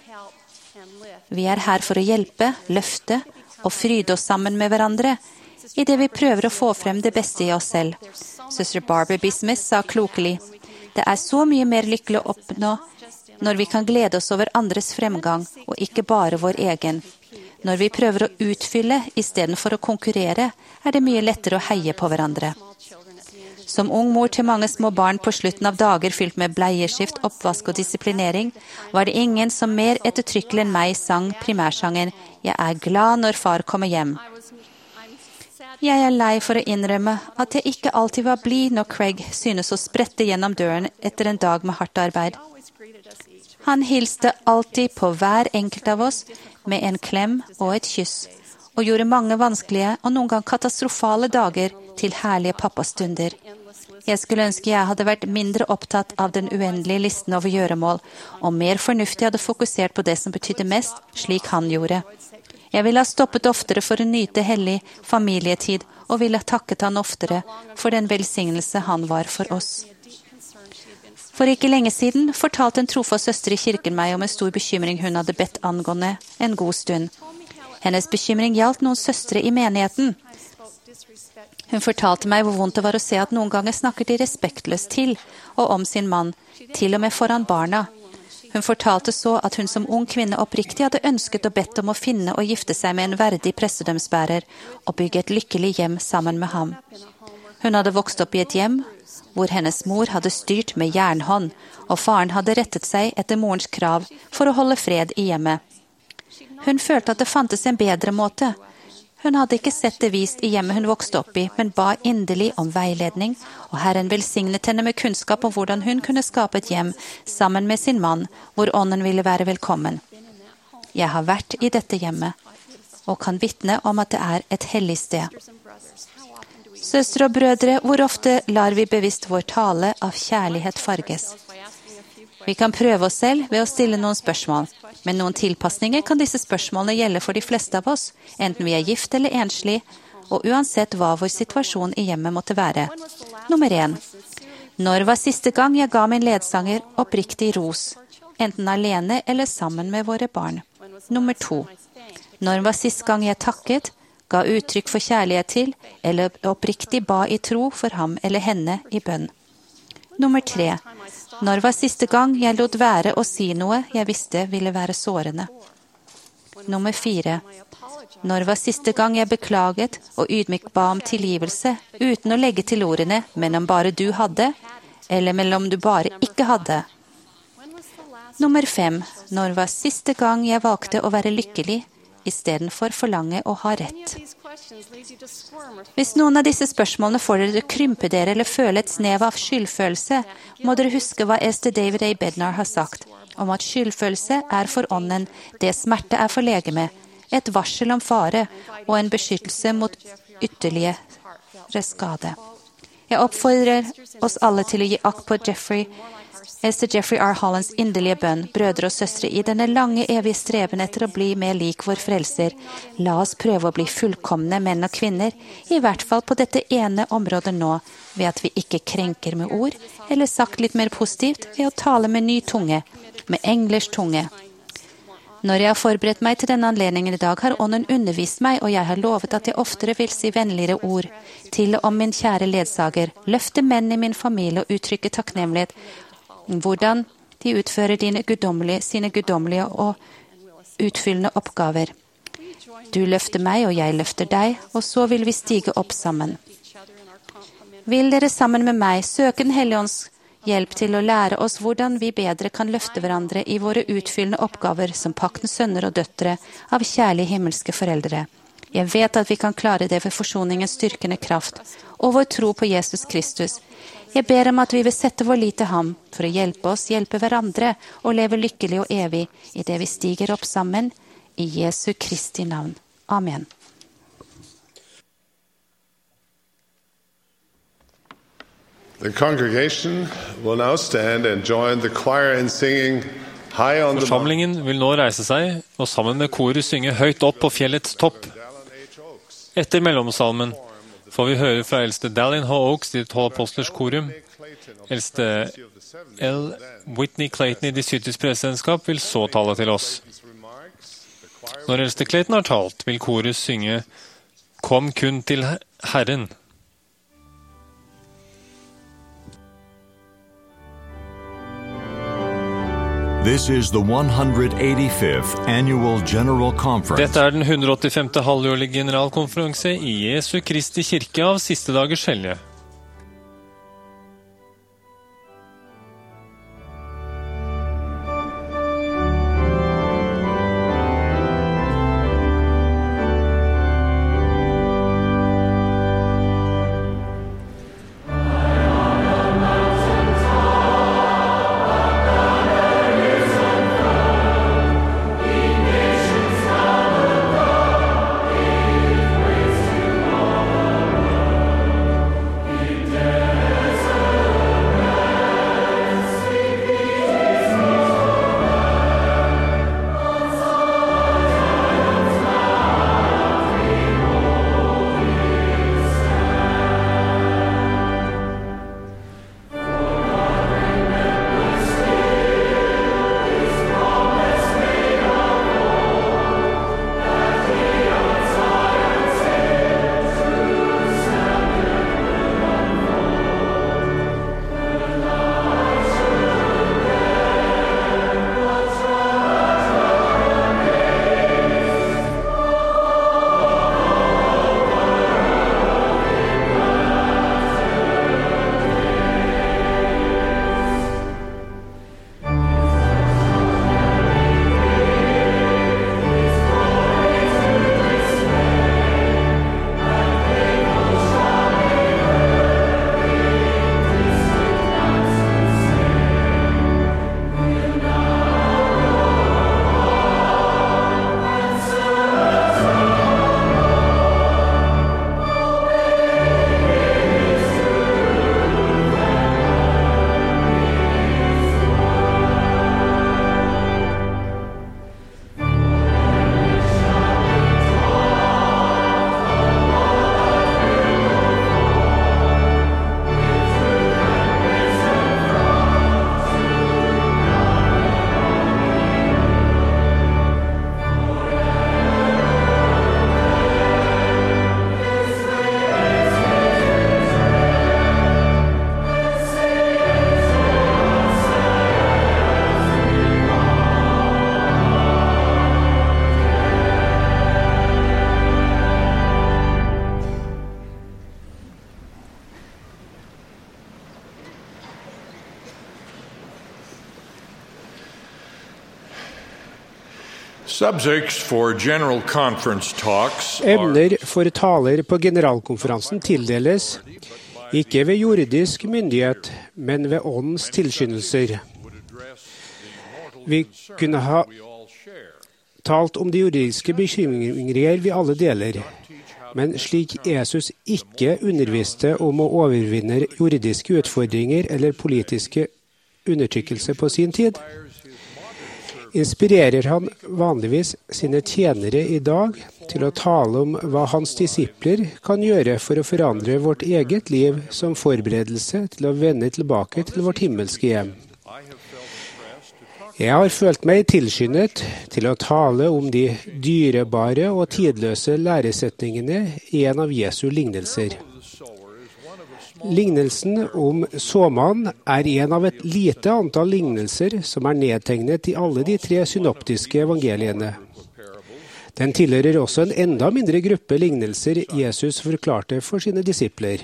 Vi er her for å hjelpe, løfte og fryde oss sammen med hverandre, i det vi prøver å få frem det beste i oss selv. Søster Barbara B. Smith sa klokelig: det er så mye mer lykkelig å oppnå når vi kan glede oss over andres fremgang, og ikke bare vår egen. Når vi prøver å utfylle i stedet for å konkurrere, er det mye lettere å heie på hverandre. Som ung mor til mange små barn på slutten av dager fylt med bleieskift, oppvask og disiplinering, var det ingen som mer ettertrykkelig enn meg sang primærsangen «Jeg er glad når far kommer hjem». Jeg er lei for å innrømme at jeg ikke alltid var blid når Craig synes å sprette gjennom døren etter en dag med hardt arbeid. Han hilste alltid på hver enkelt av oss med en klem og et kyss, og gjorde mange vanskelige og noen gang katastrofale dager til herlige pappastunder. Jeg skulle ønske jeg hadde vært mindre opptatt av den uendelige listen over gjøremål, og mer fornuftig hadde fokusert på det som betydde mest, slik han gjorde. Jeg ville ha stoppet oftere for å nyte hellig familietid, og ville ha takket han oftere for den velsignelse han var for oss. For ikke lenge siden fortalte en trofast søster i kirken meg om en stor bekymring hun hadde bedt angående en god stund. Hennes bekymring gjaldt noen søstre i menigheten. Hun fortalte meg hvor vondt det var å se at noen ganger snakker de respektløst til og om sin mann, til og med foran barna. Hun fortalte så at hun som ung kvinne oppriktig hadde ønsket og bedt om å finne og gifte seg med en verdig prestedømsbærer og bygge et lykkelig hjem sammen med ham. Hun hadde vokst opp i et hjem hvor hennes mor hadde styrt med jernhånd, og faren hadde rettet seg etter morens krav for å holde fred i hjemmet. Hun følte at det fantes en bedre måte. Hun hadde ikke sett det vist i hjemmet hun vokste opp i, men ba inderlig om veiledning, og Herren velsignet henne med kunnskap om hvordan hun kunne skape et hjem sammen med sin mann, hvor ånden ville være velkommen. Jeg har vært i dette hjemmet, og kan vitne om at det er et hellig sted. Søstre og brødre, hvor ofte lar vi bevisst vår tale av kjærlighet farges? Vi kan prøve oss selv ved å stille noen spørsmål, men noen tilpasninger kan disse spørsmålene gjelde for de fleste av oss, enten vi er gift eller enslig, og uansett hva vår situasjon i hjemmet måtte være. Nummer én. Når var siste gang jeg ga min ledsager oppriktig ros, enten alene eller sammen med våre barn? Nummer to. Når var siste gang jeg takket, ga uttrykk for kjærlighet til, eller oppriktig ba i tro for ham eller henne i bønn? Nummer tre. Når var siste gang jeg lot være å si noe jeg visste ville være sårende? Nummer fire. Når var siste gang jeg beklaget og ydmykt ba om tilgivelse, uten å legge til ordene, men om bare du hadde, eller mellom du bare ikke hadde? Nummer fem. Når var siste gang jeg valgte å være lykkelig, i stedet for forlange å ha rett? Hvis noen av disse spørsmålene får dere til å krympe dere eller føle et snev av skyldfølelse, må dere huske hva Esther David A. Bednar har sagt, om at skyldfølelse er for ånden, det smerte er for legeme, et varsel om fare og en beskyttelse mot ytterligere skade. Jeg oppfordrer oss alle til å gi akt på Jeffrey Esther Jeffrey R. Hollands inderlige bønn, brødre og søstre, i denne lange, evige streben etter å bli mer lik vår frelser. La oss prøve å bli fullkomne menn og kvinner, i hvert fall på dette ene området nå, ved at vi ikke krenker med ord, eller sagt litt mer positivt, ved å tale med ny tunge, med englers tunge. Når jeg har forberedt meg til denne anledningen i dag, har ånden undervist meg, og jeg har lovet at jeg oftere vil si vennligere ord til og om min kjære ledsager, løfte menn i min familie og uttrykke takknemlighet, hvordan de utfører dine guddommelige, sine guddommelige og utfyllende oppgaver. Du løfter meg, og jeg løfter deg, og så vil vi stige opp sammen. Vil dere sammen med meg søke Den hellige ånds hjelp til å lære oss hvordan vi bedre kan løfte hverandre i våre utfyllende oppgaver som paktens sønner og døtre av kjærlige himmelske foreldre? Jeg vet at vi kan klare det ved forsoningens styrkende kraft og vår tro på Jesus Kristus. Jeg ber om at vi vil sette vår lit til ham for å hjelpe oss, hjelpe hverandre og leve lykkelig og evig i det vi stiger opp sammen i Jesu Kristi navn. Amen. The congregation will now stand and join the choir in singing High on the Mountain. Forsamlingen vil nå reise seg og sammen med koret synge høyt opp på fjellets topp. Etter mellomsalmen får vi høre fra eldste Dallin H. Oaks i tolv apostlers korum. Eldste L. Whitney Clayton i Dissytis presidentskap vil så tale til oss. Når eldste Clayton har talt, vil koret synge Kom kun til Herren. This is the one hundred eighty-fifth Annual General Conference. Dette er den hundre åttifemte halvårlige generalkonferanse i Jesu Kristi kirke av siste dagers hellige. Emner for taler på generalkonferansen tildeles ikke ved juridisk myndighet, men ved åndens tilskyndelser. Vi kunne ha talt om de juridiske bekymringer vi alle deler, men slik Jesus ikke underviste om å overvinne juridiske utfordringer eller politiske undertrykkelse på sin tid, inspirerer han vanligvis sine tjenere i dag til å tale om hva hans disipler kan gjøre for å forandre vårt eget liv som forberedelse til å vende tilbake til vårt himmelske hjem. Jeg har følt meg tilskyndet til å tale om de dyrebare og tidløse læresetningene i en av Jesu lignelser. Lignelsen om såmannen er en av et lite antall lignelser som er nedtegnet i alle de tre synoptiske evangeliene. Den tilhører også en enda mindre gruppe lignelser Jesus forklarte for sine disipler.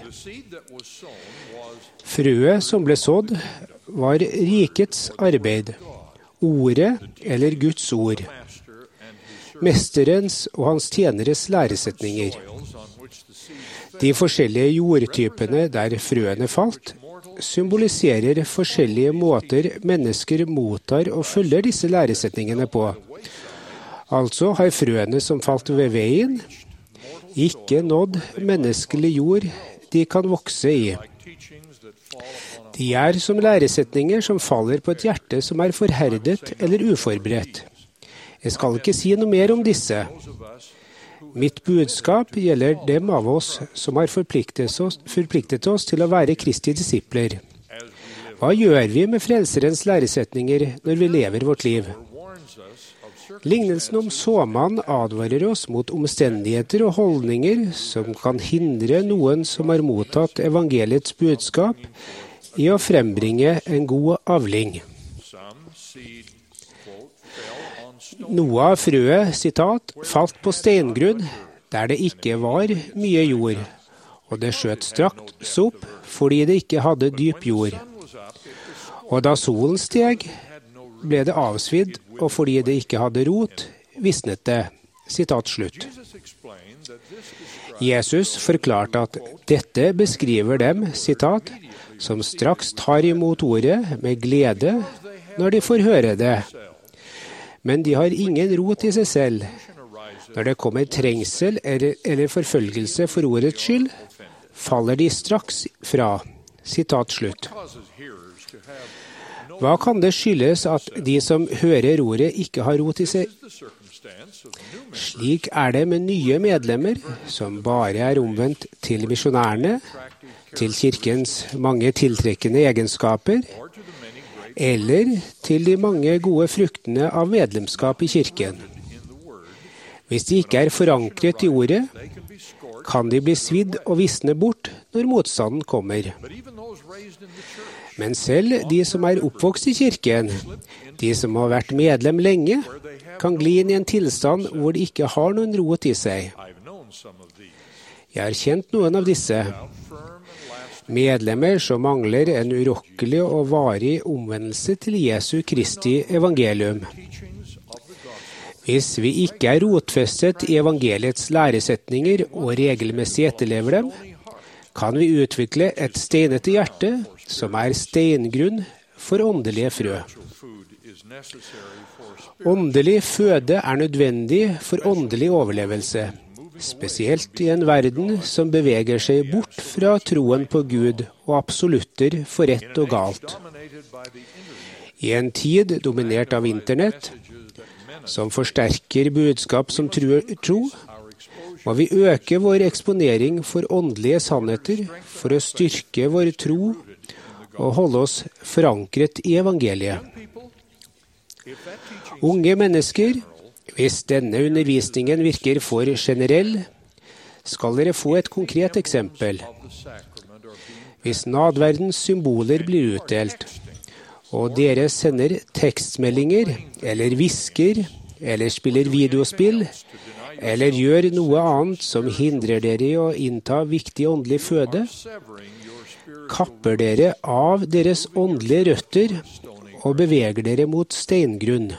Frøet som ble sådd var rikets arbeid, ordet eller Guds ord. mesterens og hans tjeneres læresetninger. De forskjellige jordtypene der frøene falt, symboliserer forskjellige måter mennesker mottar og følger disse læresetningene på. Altså har frøene som falt ved veien, ikke nådd menneskelig jord de kan vokse i. De er som læresetninger som faller på et hjerte som er forherdet eller uforberedt. Jeg skal ikke si noe mer om disse. Mitt budskap gjelder dem av oss som har forpliktet oss, forpliktet oss til å være Kristi disipler. Hva gjør vi med Frelserens læresetninger når vi lever vårt liv? Lignelsen om såmannen advarer oss mot omstendigheter og holdninger som kan hindre noen som har mottatt evangeliets budskap i å frembringe en god avling. Noe av frøet, sitat, falt på steingrunn, der det ikke var mye jord, og det skjøt straks opp fordi det ikke hadde dyp jord. Og da solen steg, ble det avsvidd, og fordi det ikke hadde rot, visnet det. Sitat slutt. Jesus forklarte at dette beskriver dem, sitat, som straks tar imot ordet med glede når de får høre det. Men de har ingen rot i seg selv. Når det kommer trengsel eller, eller forfølgelse for ordets skyld, faller de straks fra. Sitat slutt. Hva kan det skyldes at de som hører ordet ikke har rot i seg? Slik er det med nye medlemmer som bare er omvendt til misjonærene, til kirkens mange tiltrekkende egenskaper, eller til de mange gode fruktene av medlemskap i kirken. Hvis de ikke er forankret i ordet, kan de bli svidd og visne bort når motstanden kommer. Men selv de som er oppvokst i kirken, de som har vært medlem lenge, kan gli inn i en tilstand hvor de ikke har noen rot i seg. Jeg har kjent noen av disse. Medlemmer som mangler en urokkelig og varig omvendelse til Jesu Kristi evangelium. Hvis vi ikke er rotfestet i evangeliets læresetninger og regelmessig etterlever dem, kan vi utvikle et steinete hjerte som er steingrunn for åndelige frø. Åndelig føde er nødvendig for åndelig overlevelse, spesielt i en verden som beveger seg bort fra troen på Gud og absolutter for rett og galt. I en tid dominert av internett, som forsterker budskap som tro, må vi øke vår eksponering for åndelige sannheter for å styrke vår tro og holde oss forankret i evangeliet. Unge mennesker, hvis denne undervisningen virker for generell, skal dere få et konkret eksempel. Hvis nadverdens symboler blir utdelt, og dere sender tekstmeldinger, eller hvisker, eller spiller videospill, eller gjør noe annet som hindrer dere i å innta viktig åndelig føde, kapper dere av deres åndelige røtter og beveger dere mot steingrunn.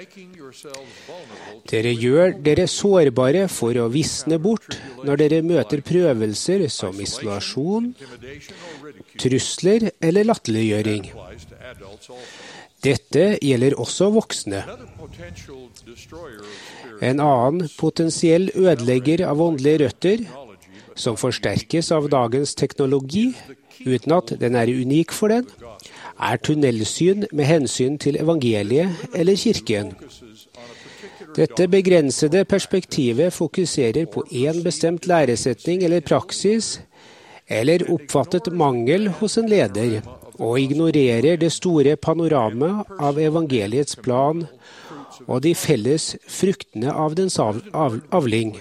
Dere gjør dere sårbare for å visne bort når dere møter prøvelser som isolasjon, trusler eller latterliggjøring. Dette gjelder også voksne. En annen potensiell ødelegger av åndelige røtter, som forsterkes av dagens teknologi, uten at den er unik for den, er tunnelsyn med hensyn til evangeliet eller kirken. Dette begrensede perspektivet fokuserer på en bestemt læresetning eller praksis, eller oppfattet mangel hos en leder, og ignorerer det store panoramaet av evangeliets plan og de felles fruktene av dens av, av, avling.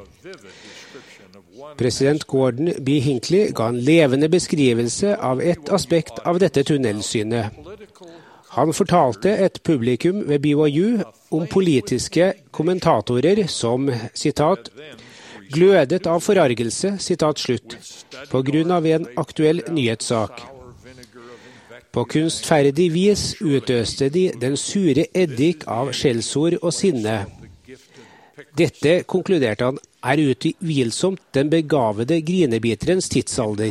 President Gordon B. Hinckley ga en levende beskrivelse av et aspekt av dette tunnelsynet. Han fortalte et publikum ved B Y U om politiske kommentatorer som, sitat, glødet av forargelse, sitat slutt, på grunn av en aktuell nyhetssak. På kunstferdig vis utøste de den sure eddik av skjellsord og sinne. Dette, konkluderte han, er utvilsomt den begavede grinebiterens tidsalder.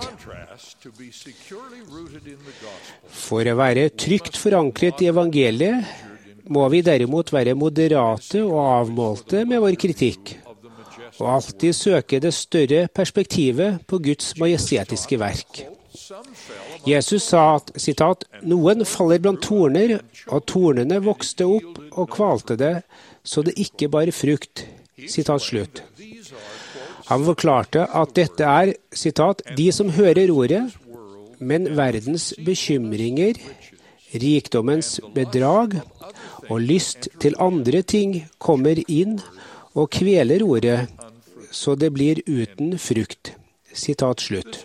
For å være trygt forankret i evangeliet, må vi derimot være moderate og avmålte med vår kritikk, og alltid søke det større perspektivet på Guds majestetiske verk. Jesus sa at, sitat, «Noen faller blant torner, og tornene vokste opp og kvalte det, så det ikke bar frukt.» Sitat slutt. Han forklarte at dette er, sitat, «de som hører ordet, men verdens bekymringer, rikdommens bedrag og lyst til andre ting kommer inn og kveler ordet, så det blir uten frukt.» Sitat slutt.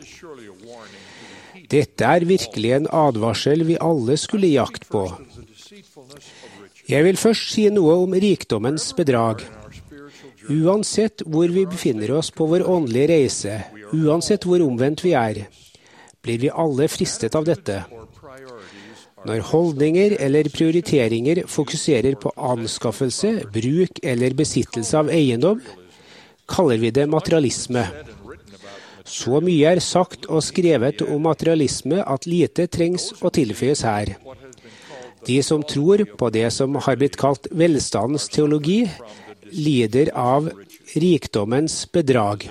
Dette er virkelig en advarsel vi alle skulle i jakt på. Jeg vil først si noe om rikdommens bedrag. Uansett hvor vi befinner oss på vår åndelige reise, uansett hvor omvendt vi er, blir vi alle fristet av dette. Når holdninger eller prioriteringer fokuserer på anskaffelse, bruk eller besittelse av eiendom, kaller vi det materialisme. Så mye er sagt og skrevet om materialisme at lite trengs å tilføyes her. De som tror på det som har blitt kalt velstandens teologi, lider av rikdommens bedrag.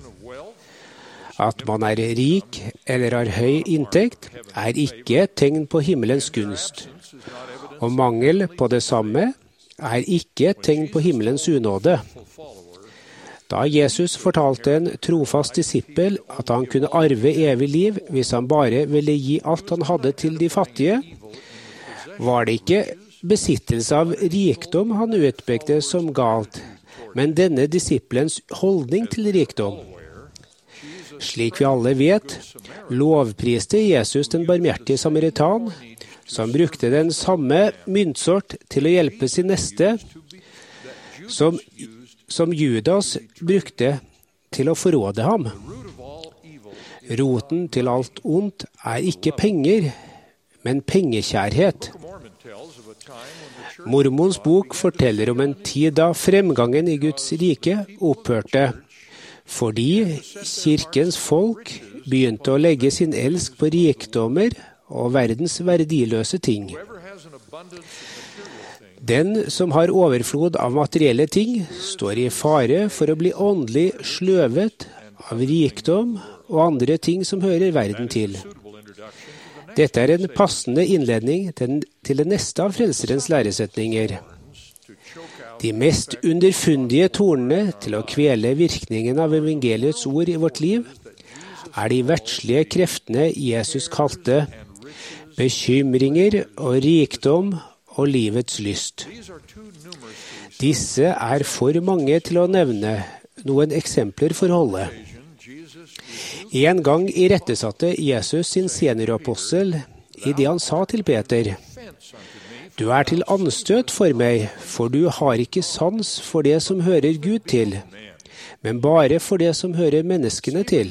At man er rik eller har høy inntekt, er ikke et tegn på himmelens gunst. Og mangel på det samme er ikke et tegn på himmelens unåde. Da Jesus fortalte en trofast disippel at han kunne arve evig liv hvis han bare ville gi alt han hadde til de fattige, var det ikke besittelse av rikdom han utpekte som galt, men denne disippelens holdning til rikdom. Slik vi alle vet, lovpriste Jesus den barmhjertige samaritan, som brukte den samme myntsort til å hjelpe sin neste, som, som Judas brukte til å forråde ham. Roten til alt ondt er ikke penger, men pengekjærhet. Mormons bok forteller om en tid da fremgangen i Guds rike opphørte, fordi kirkens folk begynte å legge sin elsk på rikdommer og verdens verdiløse ting. Den som har overflod av materielle ting, står i fare for å bli åndelig sløvet av rikdom og andre ting som hører verden til. Dette er en passende innledning til det neste av frelserens læresetninger. De mest underfundige tornene til å kvele virkningen av evangeliets ord i vårt liv er de verdslige kreftene Jesus kalte bekymringer og rikdom og livets lyst. Disse er for mange til å nevne. Noen eksempler for holdet. En gang irettesatte Jesus sin seniораpostel i det han sa til Peter: «Du er til anstøt for meg, for du har ikke sans for det som hører Gud til, men bare for det som hører menneskene til.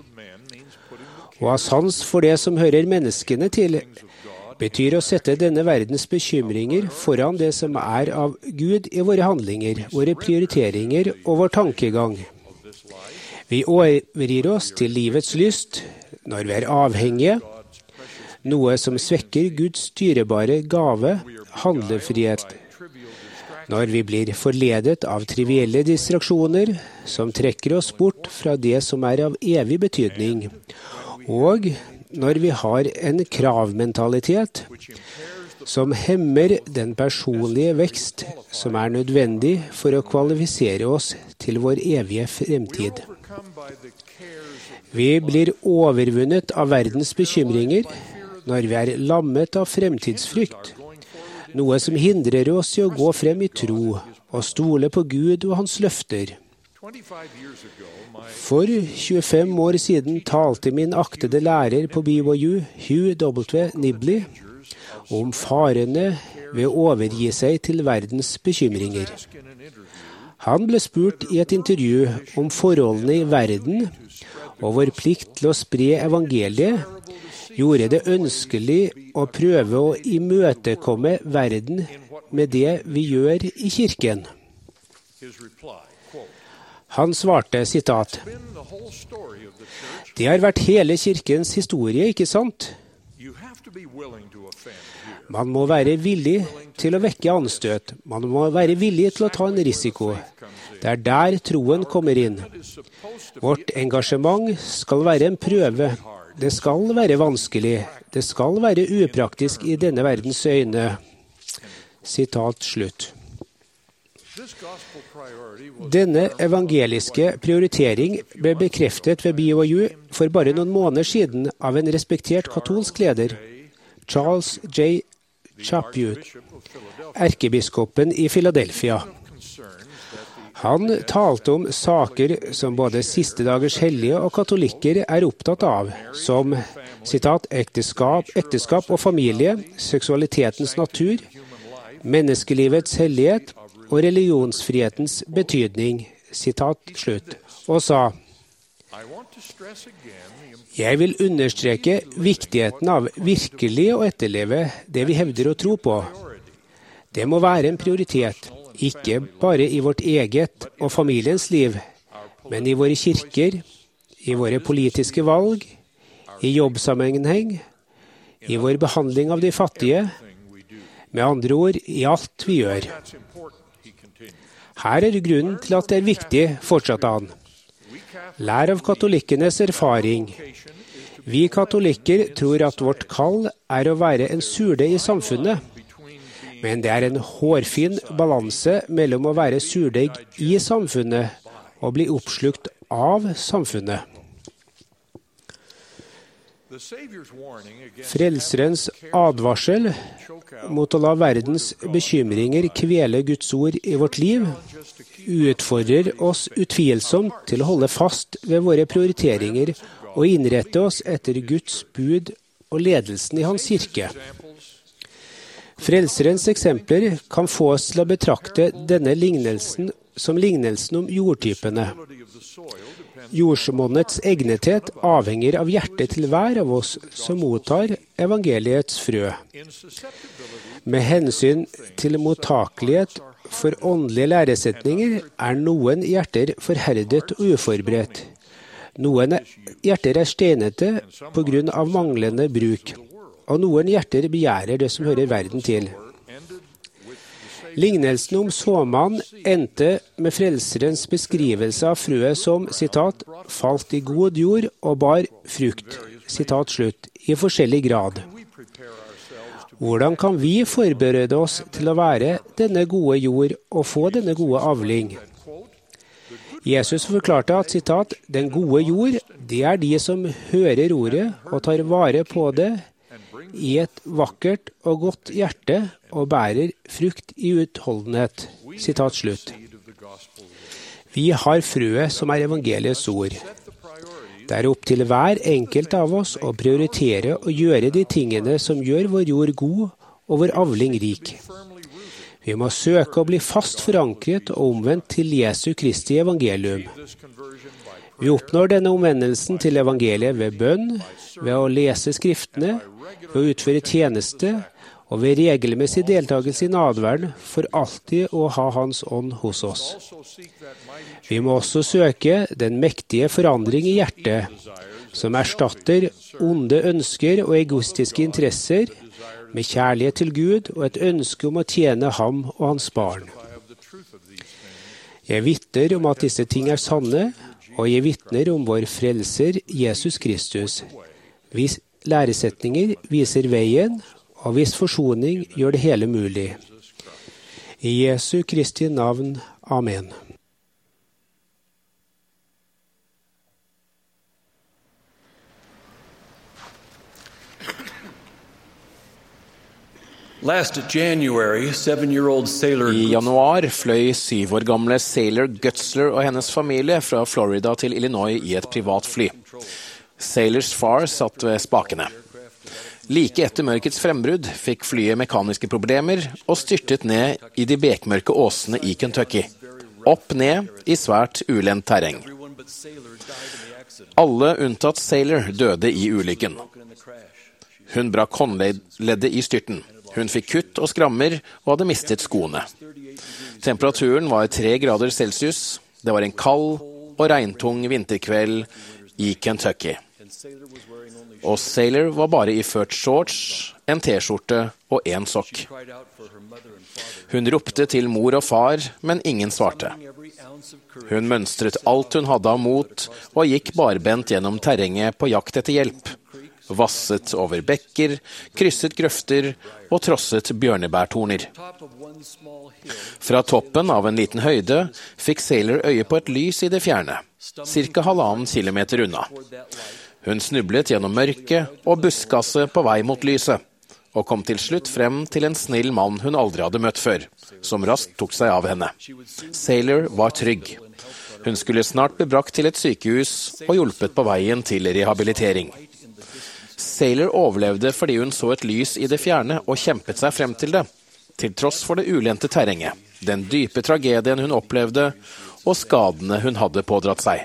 Å ha sans for det som hører menneskene til, betyr å sette denne verdens bekymringer foran det som er av Gud i våre handlinger, våre prioriteringer og vår tankegang. Vi overgir oss til livets lyst når vi er avhengige, noe som svekker Guds dyrebare gave, handlefrihet. Når vi blir forledet av trivielle distraksjoner som trekker oss bort fra det som er av evig betydning, og når vi har en kravmentalitet som hemmer den personlige vekst som er nødvendig for å kvalifisere oss til vår evige fremtid. Vi blir overvunnet av verdens bekymringer når vi er lammet av fremtidsfrykt, noe som hindrer oss i å gå frem i tro og stole på Gud og hans løfter. For tjuefem år siden talte min aktede lærer på B Y U, Hugh W. Nibley, om farene ved å overgi seg til verdens bekymringer. Han ble spurt i et intervju om forholdene i verden og vår plikt til å spre evangeliet, gjorde det ønskelig å prøve å imøtekomme verden med det vi gjør i kirken. Han svarte, sitat, «Det har vært hele kirkens historie, ikke sant? Man må være villig til å vekke anstøt. Man må være villig til å ta en risiko. Det er der troen kommer inn. Vårt engasjement skal være en prøve. Det skal være vanskelig. Det skal være upraktisk i denne verdens øyne.» Sitat slutt. Denne evangeliske prioritering ble bekreftet ved B Y U for bare noen måneder siden av en respektert katolsk leder, Charles J. Chaput, erkebiskopen i Philadelphia. Han talte om saker som både siste dagers hellige og katolikker er opptatt av, som sitat, ekteskap, ekteskap og familie, seksualitetens natur, menneskelivets hellighet og religionsfrihetens betydning, sitat slutt, og sa, «Jeg vil understreke viktigheten av virkelig å etterleve det vi hevder å tro på. Det må være en prioritet, ikke bare i vårt eget og familiens liv, men i våre kirker, i våre politiske valg, i jobbsammenheng, i vår behandling av de fattige, med andre ord, i alt vi gjør.» Her er grunnen til at det er viktig, fortsatte han. Lær av katolikkenes erfaring. Vi katolikker tror at vårt kall er å være en surdeig i samfunnet. Men det er en hårfin balanse mellom å være surdeig i samfunnet og bli oppslukt av samfunnet. Frelserens advarsel mot å la verdens bekymringer kvele Guds ord i vårt liv utfordrer oss utvilsomt til å holde fast ved våre prioriteringer og innrette oss etter Guds bud og ledelsen i hans kirke. Frelserens eksempler kan få oss til å betrakte denne lignelsen som lignelsen om jordtypene. Jordsmonnets egnethet avhenger av hjertet til hver av oss som mottar evangeliets frø. Med hensyn til mottakelighet for åndelige læresetninger er noen hjerter forherdet og uforberedt. Noen hjerter er stenete på grunn av manglende bruk, og noen hjerter begjærer det som hører verden til. Lignelsen om såmannen endte med frelserens beskrivelse av frøet som, sitat, falt i god jord og bar frukt, sitat slutt, i forskjellig grad. Hvordan kan vi forberede oss til å være denne gode jord og få denne gode avling? Jesus forklarte at, sitat, den gode jord, det er de som hører ordet og tar vare på det i et vakkert og godt hjerte og bærer frukt i utholdenhet. Sitat slutt. Vi har frøet som er evangeliets ord. Det er opp til hver enkelt av oss å prioritere og gjøre de tingene som gjør vår jord god og vår avling rik. Vi må søke å bli fast forankret og omvendt til Jesu Kristi evangelium. Vi oppnår denne omvendelsen til evangeliet ved bønn, ved å lese skriftene, ved å utføre tjeneste og ved regelmessig deltakelse i nadværen for alltid å ha Hans ånd hos oss. Vi må også søke den mektige forandring i hjertet, som erstatter onde ønsker og egoistiske interesser med kjærlighet til Gud og et ønske om å tjene ham og hans barn. Jeg vitner om at disse ting er sanne, og jeg vitner om vår frelser, Jesus Kristus. Hvis læresetninger viser veien, og hvis forsoning gjør det hele mulig. I Jesu Kristi navn. Amen. I januar fløy syv år gamle Sailor Gutzler og hennes familie fra Florida til Illinois i et privatfly. Sailors far satt ved spakene. Like etter mørkets frembrudd fikk flyet mekaniske problemer og styrtet ned i de bekmørke åsene i Kentucky. Opp ned i svært ulendt terreng. Alle unntatt Sailor døde i ulykken. Hun brakk håndleddet i styrten. Hun fikk kutt og skrammer og hadde mistet skoene. Temperaturen var tre grader celsius. Det var en kald og regntung vinterkveld i Kentucky. Og Sailor var bare iført shorts, en t-skjorte og en sokk. Hun ropte til mor og far, men ingen svarte. Hun mønstret alt hun hadde av mot, og gikk barbent gjennom terrenget på jakt etter hjelp. Vasset over bekker, krysset grøfter og trosset bjørnebærtorner. Fra toppen av en liten høyde fikk Sailor øye på et lys i det fjerne, cirka halvannen kilometer unna. Hun snublet gjennom mørket og buskaset på vei mot lyset, og kom til slutt frem til en snill mann hun aldri hadde møtt før, som raskt tok seg av henne. Sailor var trygg. Hun skulle snart bli brakt til et sykehus og hjulpet på veien til rehabilitering. Sailor overlevde fordi hun så et lys i det fjerne og kjempet seg frem til det, til tross for det ulendte terrenget, den dype tragedien hun opplevde og skadene hun hadde pådratt seg.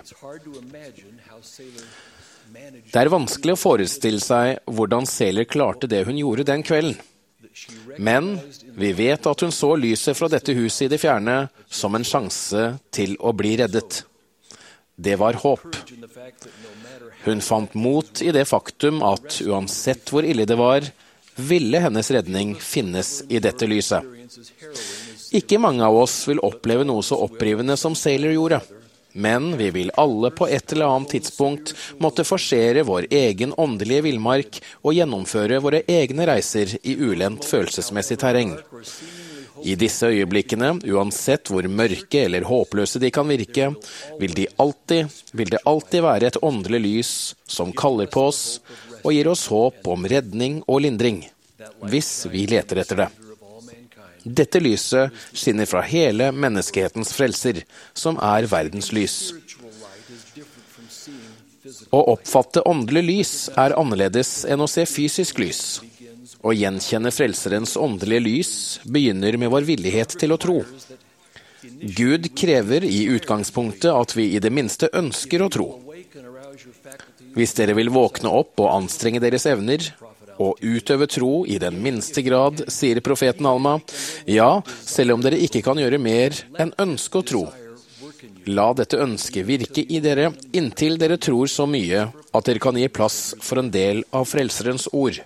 Det er vanskelig å forestille seg hvordan Sailor klarte det hun gjorde den kvelden. Men vi vet at hun så lyset fra dette huset i det fjerne som en sjanse til å bli reddet. Det var håp. Hun fant mot i det faktum at uansett hvor ille det var, ville hennes redning finnes i dette lyset. Ikke mange av oss vil oppleve noe så opprivende som Sailor gjorde. Men vi vil alle på et eller annet tidspunkt måtte forsere vår egen åndelige villmark og gjennomføre våre egne reiser i ulendt følelsesmessig terreng. I disse øyeblikkene, uansett hvor mørke eller håpløse de kan virke, vil, de alltid, vil det alltid være et åndelig lys som kaller på oss og gir oss håp om redning og lindring, hvis vi leter etter det. Dette lyset skinner fra hele menneskehetens frelser, som er verdens lys. Å oppfatte åndelig lys er annerledes enn å se fysisk lys. Å gjenkjenne frelserens åndelige lys begynner med vår villighet til å tro. Gud krever i utgangspunktet at vi i det minste ønsker å tro. Hvis dere vil våkne opp og anstrenge deres evner, og utøve tro i den minste grad, sier profeten Alma, ja, selv om dere ikke kan gjøre mer enn ønske å tro. La dette ønsket virke i dere inntil dere tror så mye at dere kan gi plass for en del av frelserens ord.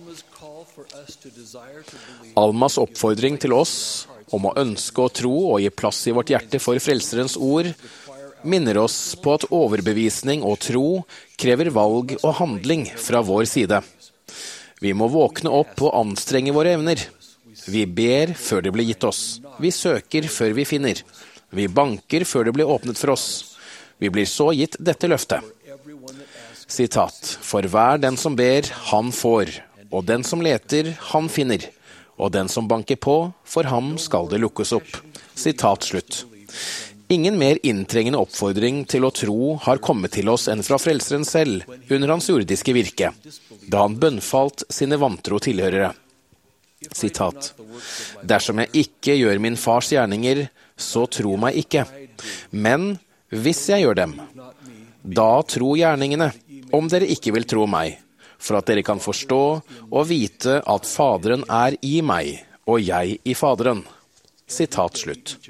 Almas oppfordring til oss om å ønske å tro og gi plass i vårt hjerte for frelserens ord minner oss på at overbevisning og tro krever valg og handling fra vår side. Vi må våkne opp og anstrenge våre evner. Vi ber før det blir gitt oss. Vi søker før vi finner. Vi banker før det blir åpnet for oss. Vi blir så gitt dette løftet. Sitat, for hver den som ber, han får, og den som leter, han finner, og den som banker på, for ham skal det lukkes opp. Sitat slutt. Ingen mer inntrengende oppfordring til å tro har kommet til oss enn fra frelseren selv under hans jordiske virke, da han bønnfalt sine vantro tilhørere. Sitat, dersom jeg ikke gjør min fars gjerninger, så tro meg ikke. Men hvis jeg gjør dem, da tro gjerningene, om dere ikke vil tro meg, for at dere kan forstå og vite at Faderen er i meg, og jeg i Faderen. Sitat slutt.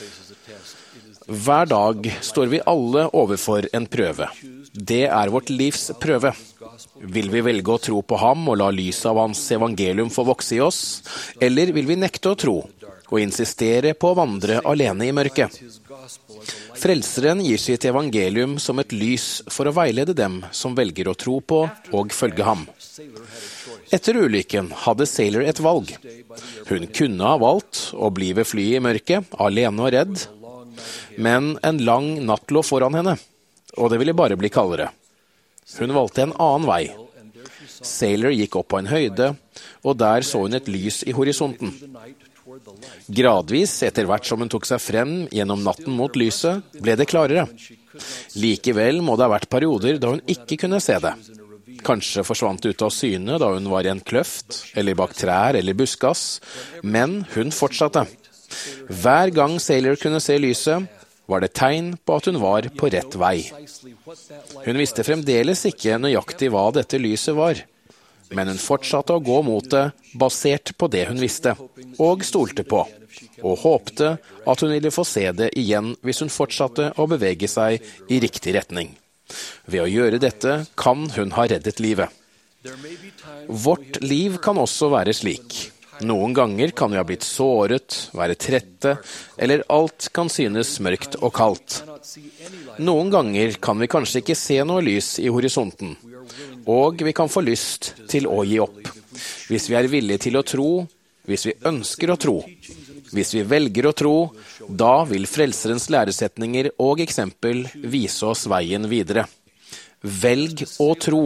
Hver dag står vi alle overfor en prøve. Det er vårt livs prøve. Vil vi velge å tro på ham og la lyset av hans evangelium få vokse i oss, eller vil vi nekte å tro og insistere på å vandre alene i mørket? Frelseren gir sitt evangelium som et lys for å veilede dem som velger å tro på og følge ham. Etter ulykken hadde Sailor et valg. Hun kunne ha valgt å bli ved flyet i mørket, alene og redd, men en lang natt lå foran henne, og det ville bare bli kaldere. Hun valgte en annen vei. Sailor gikk opp på en høyde, og der så hun et lys i horisonten. Gradvis, etter hvert som hun tok seg frem gjennom natten mot lyset, ble det klarere. Likevel må det ha vært perioder da hun ikke kunne se det. Kanskje forsvant ut av syne da hun var i en kløft, eller bak trær eller buskas, men hun fortsatte. Hver gang Sailor kunne se lyset, var det tegn på at hun var på rett vei. Hun visste fremdeles ikke nøyaktig hva dette lyset var, men hun fortsatte å gå mot det, basert på det hun visste, og stolte på, og håpte at hun ville få se det igjen hvis hun fortsatte å bevege seg i riktig retning. Ved å gjøre dette kan hun ha reddet livet. Vårt liv kan også være slik. Noen ganger kan vi ha blitt såret, være trette, eller alt kan synes mørkt og kaldt. Noen ganger kan vi kanskje ikke se noe lys i horisonten, og vi kan få lyst til å gi opp. Hvis vi er villige til å tro, hvis vi ønsker å tro, hvis vi velger å tro, da vil Frelserens læresetninger og eksempel vise oss veien videre. Velg å tro.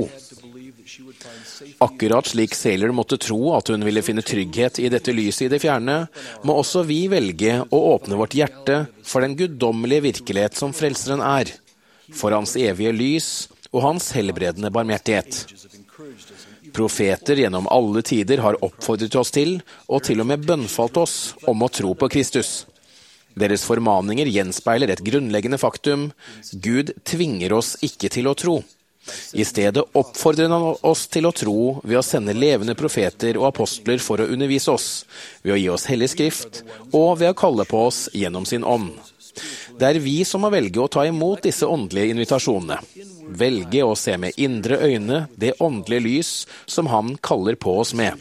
Akkurat slik Sailor måtte tro at hun ville finne trygghet i dette lyset i det fjerne, må også vi velge å åpne vårt hjerte for den guddommelige virkelighet som Frelseren er, for hans evige lys og hans helbredende barmhjertighet. Profeter gjennom alle tider har oppfordret oss til, og til og med bønnfalt oss om å tro på Kristus. Deres formaninger gjenspeiler et grunnleggende faktum: Gud tvinger oss ikke til å tro. I stedet oppfordrer han oss til å tro ved å sende levende profeter og apostler for å undervise oss, ved å gi oss hellig skrift, og ved å kalle på oss gjennom sin ånd. Det er vi som må velge å ta imot disse åndelige invitasjonene. Velge å se med indre øyne det åndelige lys som han kaller på oss med.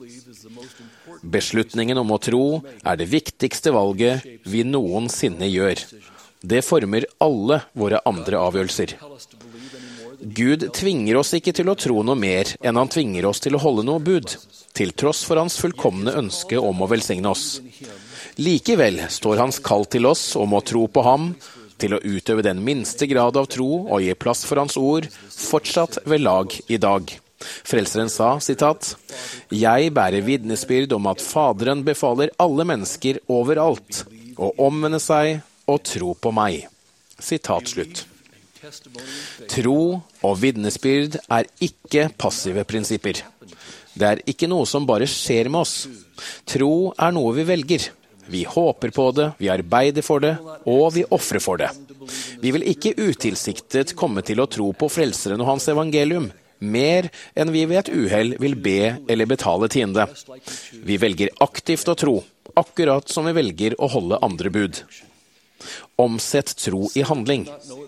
Beslutningen om å tro er det viktigste valget vi noensinne gjør. Det former alle våre andre avgjørelser. Gud tvinger oss ikke til å tro noe mer enn han tvinger oss til å holde noe bud, til tross for hans fullkomne ønske om å velsigne oss. Likevel står hans kall til oss om å tro på ham, til å utøve den minste grad av tro og gi plass for hans ord, fortsatt ved lag i dag. Frelseren sa, sitat, «Jeg bærer vitnesbyrd om at Faderen befaler alle mennesker overalt, å omvende seg og tro på meg». Sitat slutt. Tro og vitnesbyrd er ikke passive prinsipper. Det er ikke noe som bare skjer med oss. Tro er noe vi velger. Vi håper på det, vi arbeider for det, og vi offrer for det. Vi vil ikke utilsiktet komme til å tro på Frelseren og hans evangelium, mer enn vi ved et uhell vil be eller betale tiende. Vi velger aktivt å tro, akkurat som vi velger å holde andre bud. Omsett tro i handling.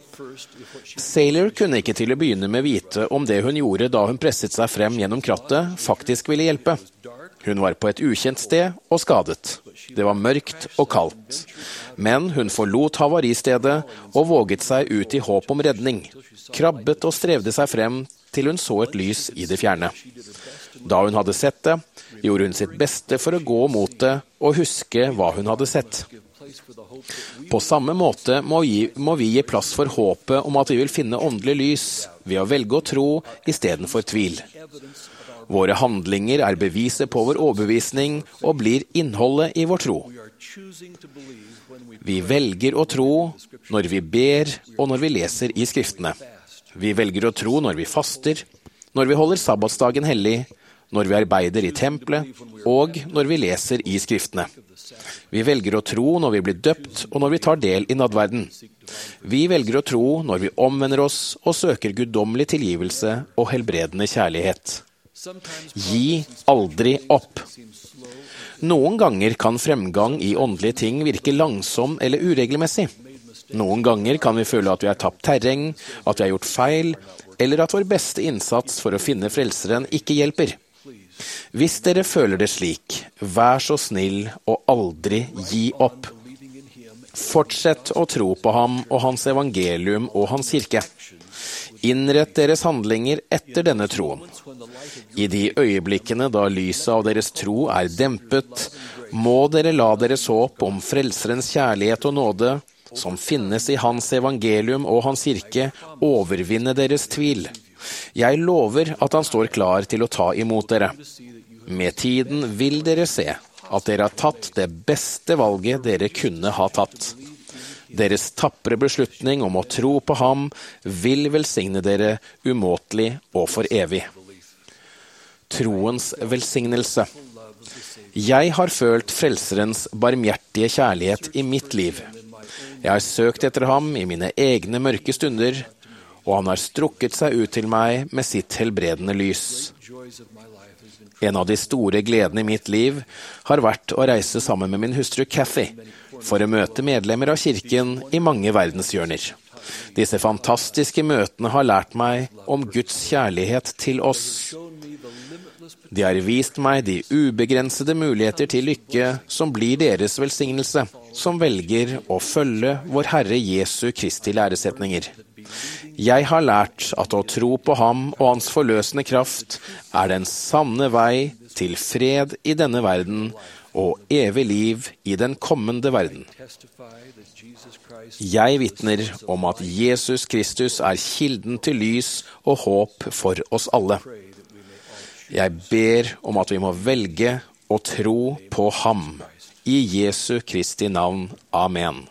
Sailor kunne ikke til å begynne med vite om det hun gjorde da hun presset seg frem gjennom krattet, faktisk ville hjelpe. Hun var på et ukjent sted og skadet. Det var mørkt og kaldt. Men hun forlot havaristedet og våget seg ut i håp om redning. Krabbet og strevde seg frem til hun så et lys i det fjerne. Da hun hadde sett det, gjorde hun sitt beste for å gå mot det og huske hva hun hadde sett. På samme måte må, gi, må vi gi plass for håpet om at vi vil finne åndelig lys ved å velge å tro i stedet for tvil. Våre handlinger er beviset på vår overbevisning og blir innholdet i vår tro. Vi velger å tro når vi ber og når vi leser i skriftene. Vi velger å tro når vi faster, når vi holder sabbatsdagen hellig, når vi arbeider i tempelet og når vi leser i skriftene. Vi velger å tro når vi blir døpt og når vi tar del i nadverden. Vi velger å tro når vi omvender oss og søker guddommelig tilgivelse og helbredende kjærlighet. Gi aldri opp. Noen ganger kan fremgang i åndelige ting virke langsom eller uregelmessig. Noen ganger kan vi føle at vi har tapt terreng, at vi har gjort feil, eller at vår beste innsats for å finne Frelseren ikke hjelper. Hvis dere føler det slik, vær så snill og aldri gi opp. Fortsett å tro på ham og hans evangelium og hans kirke. Innrett deres handlinger etter denne troen. I de øyeblikkene da lyset av deres tro er dempet, må dere la deres håp om Frelserens kjærlighet og nåde, som finnes i hans evangelium og hans kirke, overvinne deres tvil. Jeg lover at han står klar til å ta imot dere. Med tiden vil dere se at dere har tatt det beste valget dere kunne ha tatt. Deres tappre beslutning om å tro på ham vil velsigne dere umåtelig og for evig. Troens velsignelse. Jeg har følt Frelserens barmhjertige kjærlighet i mitt liv. Jeg har søkt etter ham i mine egne mørke stunder, og han har strukket seg ut til meg med sitt helbredende lys. En av de store gledene i mitt liv har vært å reise sammen med min hustru Kathy for å møte medlemmer av kirken i mange verdenshjørner. Disse fantastiske møtene har lært meg om Guds kjærlighet til oss. De har vist meg de ubegrensede muligheter til lykke som blir deres velsignelse, som velger å følge vår Herre Jesu Kristi læresetninger. Jeg har lært at å tro på ham og hans forløsende kraft er den sanne vei til fred i denne verden og evig liv i den kommende verden. Jeg vitner om at Jesus Kristus er kilden til lys og håp for oss alle. Jeg ber om at vi må velge å tro på ham. I Jesu Kristi navn. Amen.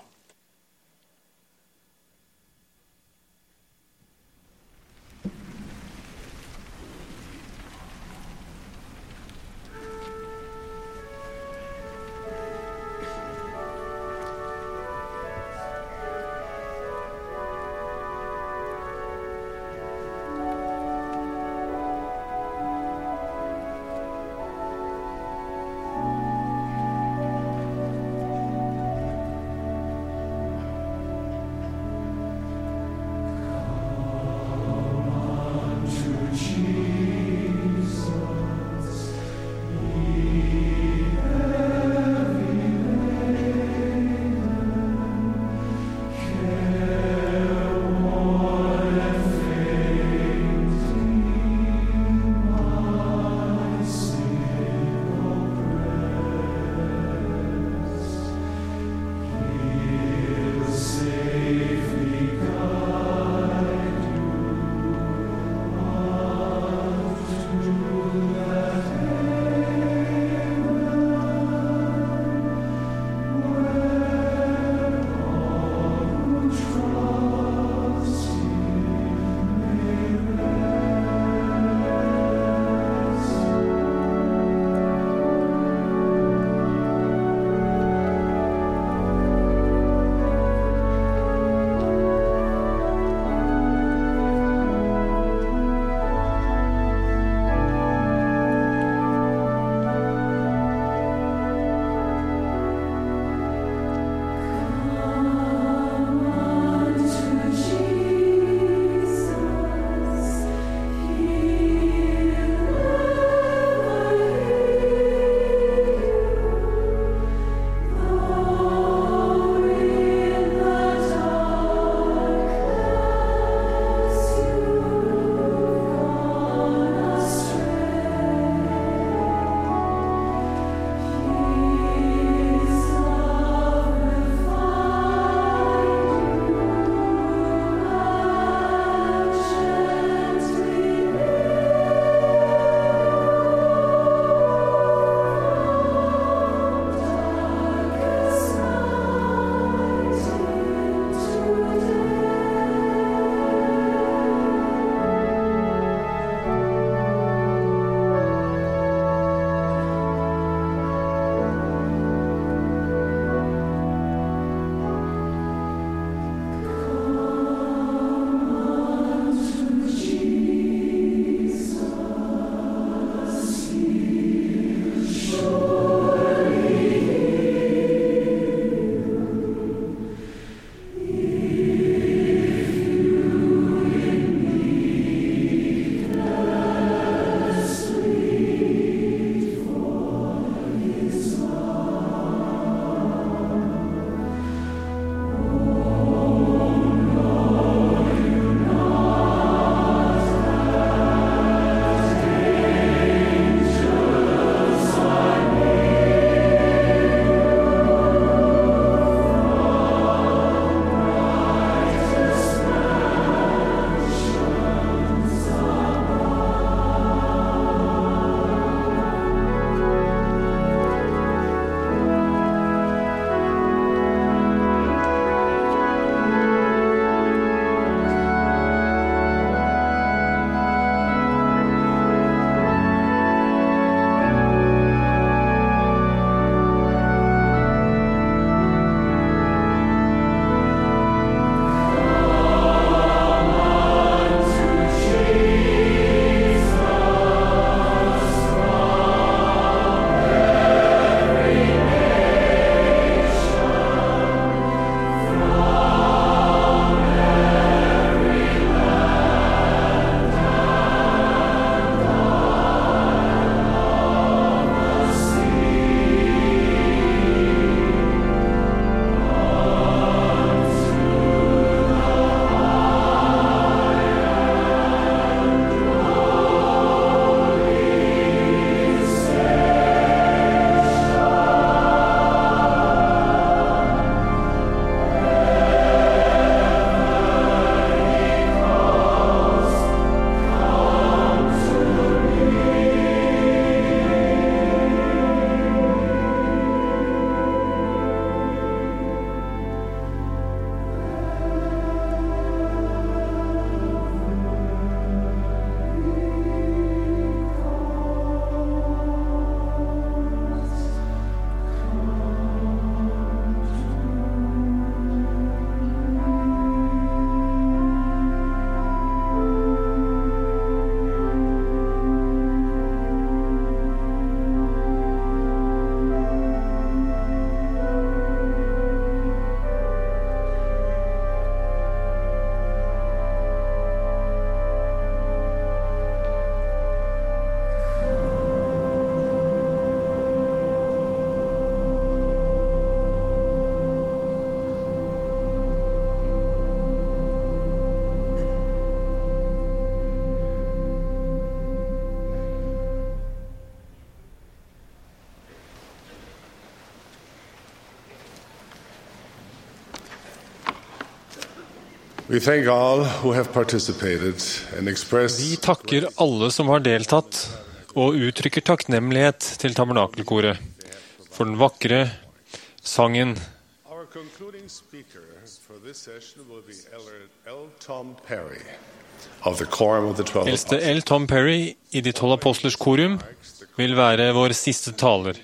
We thank all who have participated and expressed Vi takker alle som har deltatt, og uttrykker takknemlighet til tabernakelkoret for den vakre sangen. Our concluding speaker for this session will be Elder L. Tom Perry of the Quorum of the Twelve Eldste Apostles. L. Tom Perry i De tolv apostlers korum vil være vår siste taler.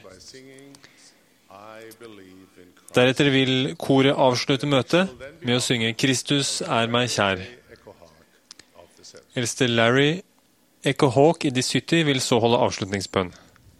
Deretter vil koret avslutte møtet med å synge «Kristus er meg kjær». Eldste Larry Echo Hawk i de sytti vil så holde avslutningsbønn.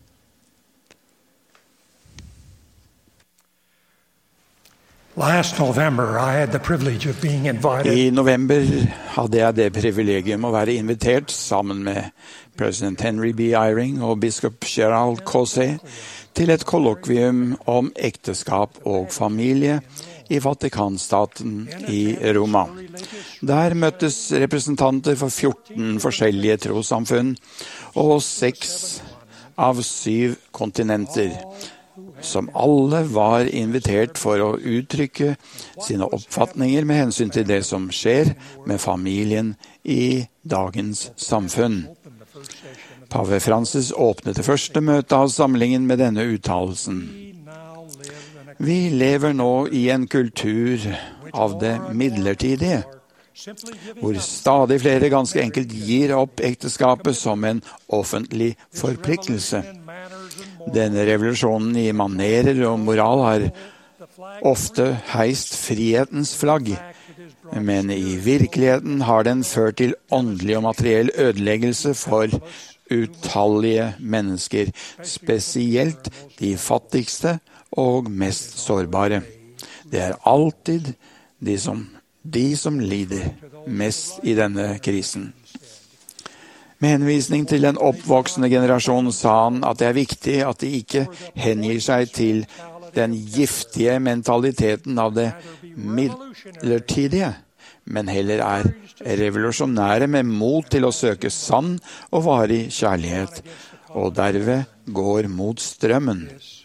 Last November, I had the privilege of being invited. I november hadde jeg det privilegium å være invitert sammen med president Henry B. Eyring og biskop Gerald Caussé til et kollokvium om ekteskap og familie i Vatikanstaten i Roma. Der møttes representanter for fjorten forskjellige trossamfunn og seks av syv kontinenter, som alle var invitert for å uttrykke sine oppfatninger med hensyn til det som skjer med familien i dagens samfunn. Pave Francis åpnet det første møtet av samlingen med denne uttalelsen. Vi lever nå i en kultur av det midlertidige, hvor stadig flere ganske enkelt gir opp ekteskapet som en offentlig forpliktelse. Denne revolusjonen i manerer og moral har ofte heist frihetens flagg, men i virkeligheten har den ført til åndelig og materiell ødeleggelse for utallige mennesker, spesielt de fattigste og mest sårbare. Det er alltid de som, de som lider mest i denne krisen. Med henvisning til den oppvoksende generasjonen sa han at det er viktig at de ikke hengir seg til den giftige mentaliteten av det midlertidige, men heller er revolusjonære med mot til å søke sann og varig kjærlighet, og derved går mot strømmen.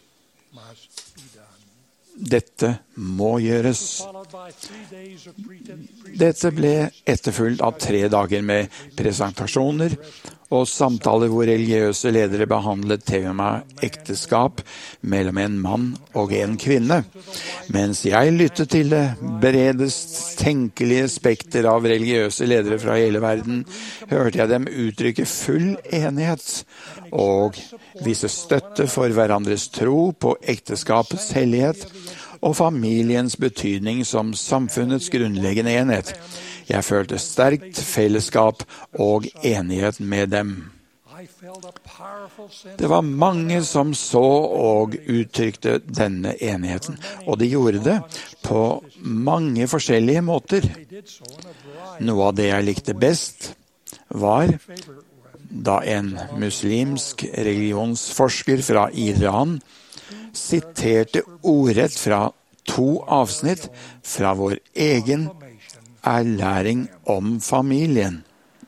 Dette må gjøres. Dette ble etterfulgt av tre dager med presentasjoner og samtaler hvor religiøse ledere behandlet temaet ekteskap mellom en mann og en kvinne. Mens jeg lyttet til det bredest tenkelige spekter av religiøse ledere fra hele verden, hørte jeg dem uttrykke full enighet og vise støtte for hverandres tro på ekteskapets hellighet og familiens betydning som samfunnets grunnleggende enhet. Jeg følte sterkt fellesskap og enighet med dem. Det var mange som så og uttrykte denne enigheten, og de gjorde det på mange forskjellige måter. Noe av det jeg likte best var da en muslimsk religionsforsker fra Iran siterte ordrett fra to avsnitt fra vår egen erlæring om familien.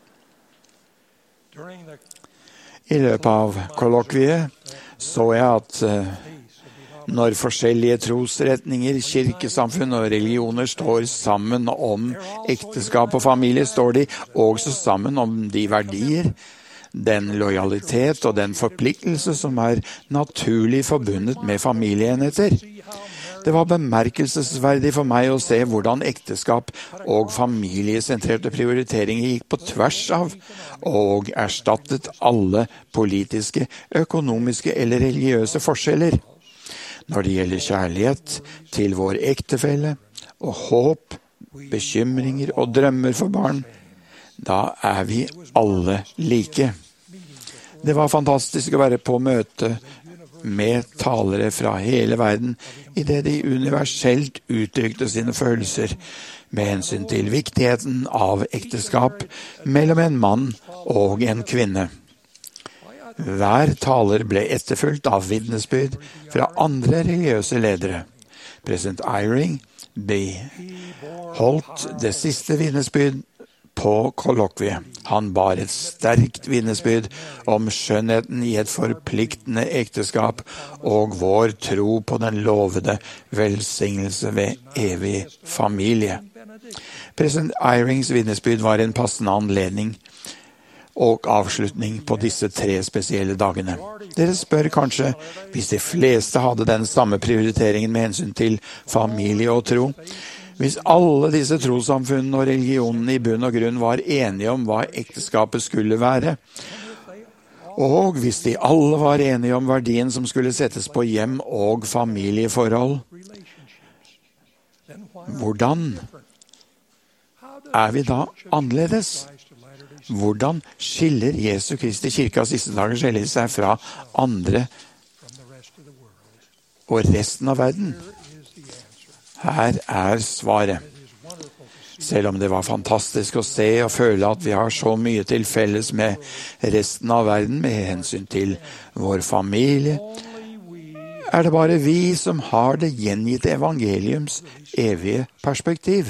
I løpet av kollokviet så jeg at uh, når forskjellige trosretninger, kirkesamfunn og religioner står sammen om ekteskap og familie, står de også sammen om de verdier, den lojalitet og den forpliktelse som er naturlig forbundet med familieenheter. Det var bemerkelsesverdig for meg å se hvordan ekteskap og familiesentrerte prioriteringer gikk på tvers av og erstattet alle politiske, økonomiske eller religiøse forskjeller. Når det gjelder kjærlighet til vår ektefelle og håp, bekymringer og drømmer for barn, da er vi alle like. Det var fantastisk å være på møte med talere fra hele verden, i det de universelt uttrykte sine følelser med hensyn til viktigheten av ekteskap mellom en mann og en kvinne. Hver taler ble etterfulgt av vitnesbyrd fra andre religiøse ledere. President Eyring beholdt det siste vitnesbyrd på kollokviet. Han bar et sterkt vitnesbyrd om skjønnheten i et forpliktende ekteskap og vår tro på den lovede velsignelse ved evig familie. President Irings vitnesbyrd var en passende anledning og avslutning på disse tre spesielle dagene. Dere spør kanskje, hvis de fleste hadde den samme prioriteringen med hensyn til familie og tro, hvis alle disse trossamfunnene og religionene i bunn og grunn var enige om hva ekteskapet skulle være, og hvis de alle var enige om verdien som skulle settes på hjem og familieforhold, hvordan er vi da annerledes? Hvordan skiller Jesu Kristi kirke av siste dager skiller seg fra andre og resten av verden? Her er svaret. Selv om det var fantastisk å se og føle at vi har så mye til felles med resten av verden med hensyn til vår familie, er det bare vi som har det gjengitte evangeliums evige perspektiv.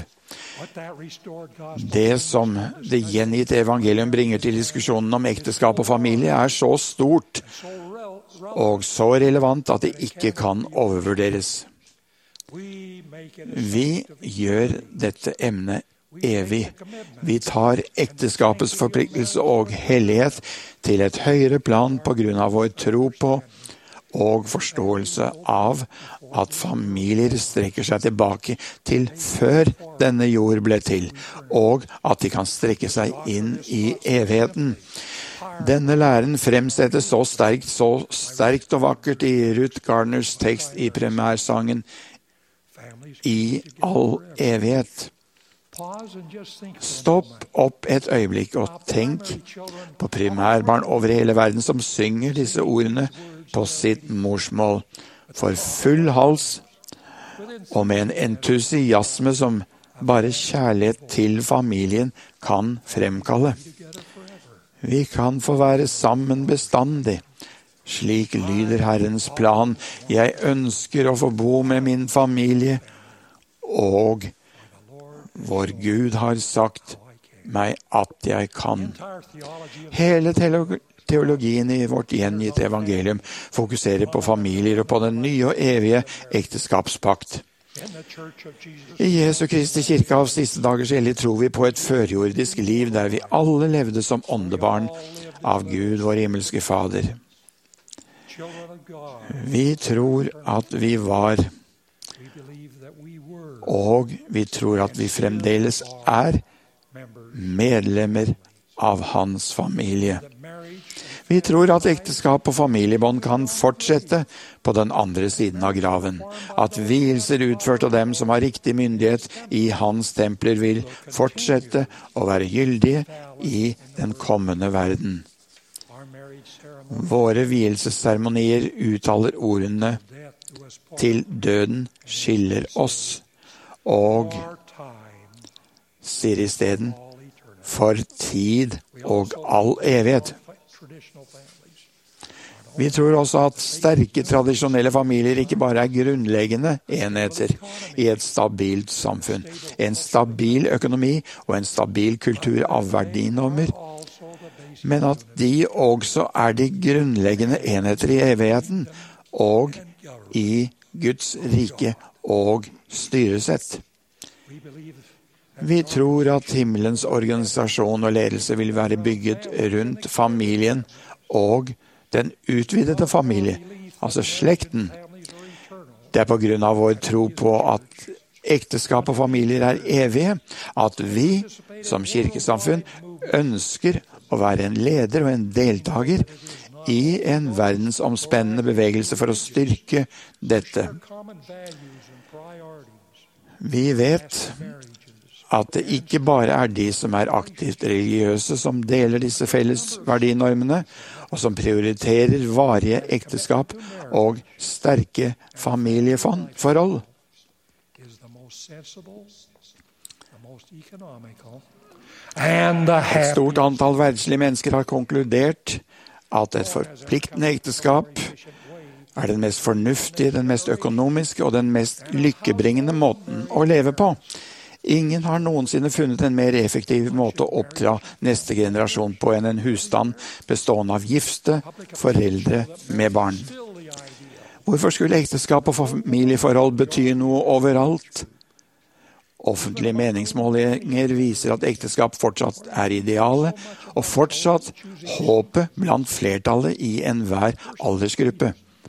Det som det gjengitte evangelium bringer til diskusjonen om ekteskap og familie, er så stort og så relevant at det ikke kan overvurderes. Vi gjør dette emnet evig. Vi tar ekteskapets forpliktelse og hellighet til et høyere plan på grunn av vår tro på og forståelse av at familier strekker seg tilbake til før denne jord ble til, og at de kan strekke seg inn i evigheten. Denne læren fremsettes så sterkt, så sterkt og vakkert i Ruth Gardners tekst i primærsangen I all evighet. Stopp opp et øyeblikk og tenk på primærbarn over hele verden som synger disse ordene på sitt morsmål, for full hals og med en entusiasme som bare kjærlighet til familien kan fremkalle. Vi kan få være sammen bestandig. Slik lyder Herrens plan. Jeg ønsker å få bo med min familie, og vår Gud har sagt meg at jeg kan. Hele teologien i vårt gjengitte evangelium fokuserer på familier og på den nye og evige ekteskapspakt. I Jesu Kristi kirke av siste dagers hellige tror vi på et førjordisk liv der vi alle levde som åndebarn av Gud, vår himmelske Fader. Vi tror at vi var, og vi tror at vi fremdeles er, medlemmer av hans familie. Vi tror at ekteskap og familiebånd kan fortsette på den andre siden av graven. At vielser utført av dem som har riktig myndighet i hans templer vil fortsette å være gyldige i den kommende verden. Våre vielsesseremonier uttaler ordene til døden skiller oss, og sier i stedet for tid og all evighet. Vi tror også at sterke, tradisjonelle familier ikke bare er grunnleggende enheter i et stabilt samfunn, en stabil økonomi og en stabil kultur av verdinormer, men at de også er de grunnleggende enheter i evigheten og i Guds rike og styresett. Vi tror at himmelens organisasjon og ledelse vil være bygget rundt familien og den utvidede familie, altså slekten. Det er på grunn av vår tro på at ekteskap og familier er evige, at vi som kirkesamfunn ønsker å være en leder og en deltaker i en verdensomspennende bevegelse for å styrke dette. Vi vet at det ikke bare er de som er aktivt religiøse som deler disse felles verdinormene, og som prioriterer varige ekteskap og sterke familieforhold. Et stort antall verdslige mennesker har konkludert at et forpliktende ekteskap er den mest fornuftige, den mest økonomiske og den mest lykkebringende måten å leve på. Ingen har noensinne funnet en mer effektiv måte å oppdra neste generasjon på enn en husstand bestående av gifte foreldre med barn. Hvorfor skulle ekteskap og familieforhold bety noe overalt? Offentlige meningsmålinger viser at ekteskap fortsatt er idealet, og fortsatt håpet blant flertallet i enhver aldersgruppe.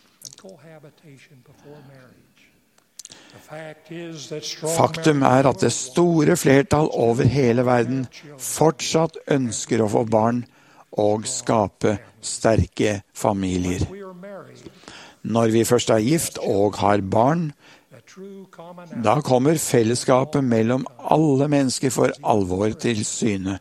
Faktum er at det store flertall over hele verden fortsatt ønsker å få barn og skape sterke familier. Når vi først er gift og har barn, da kommer fellesskapet mellom alle mennesker for alvor til syne.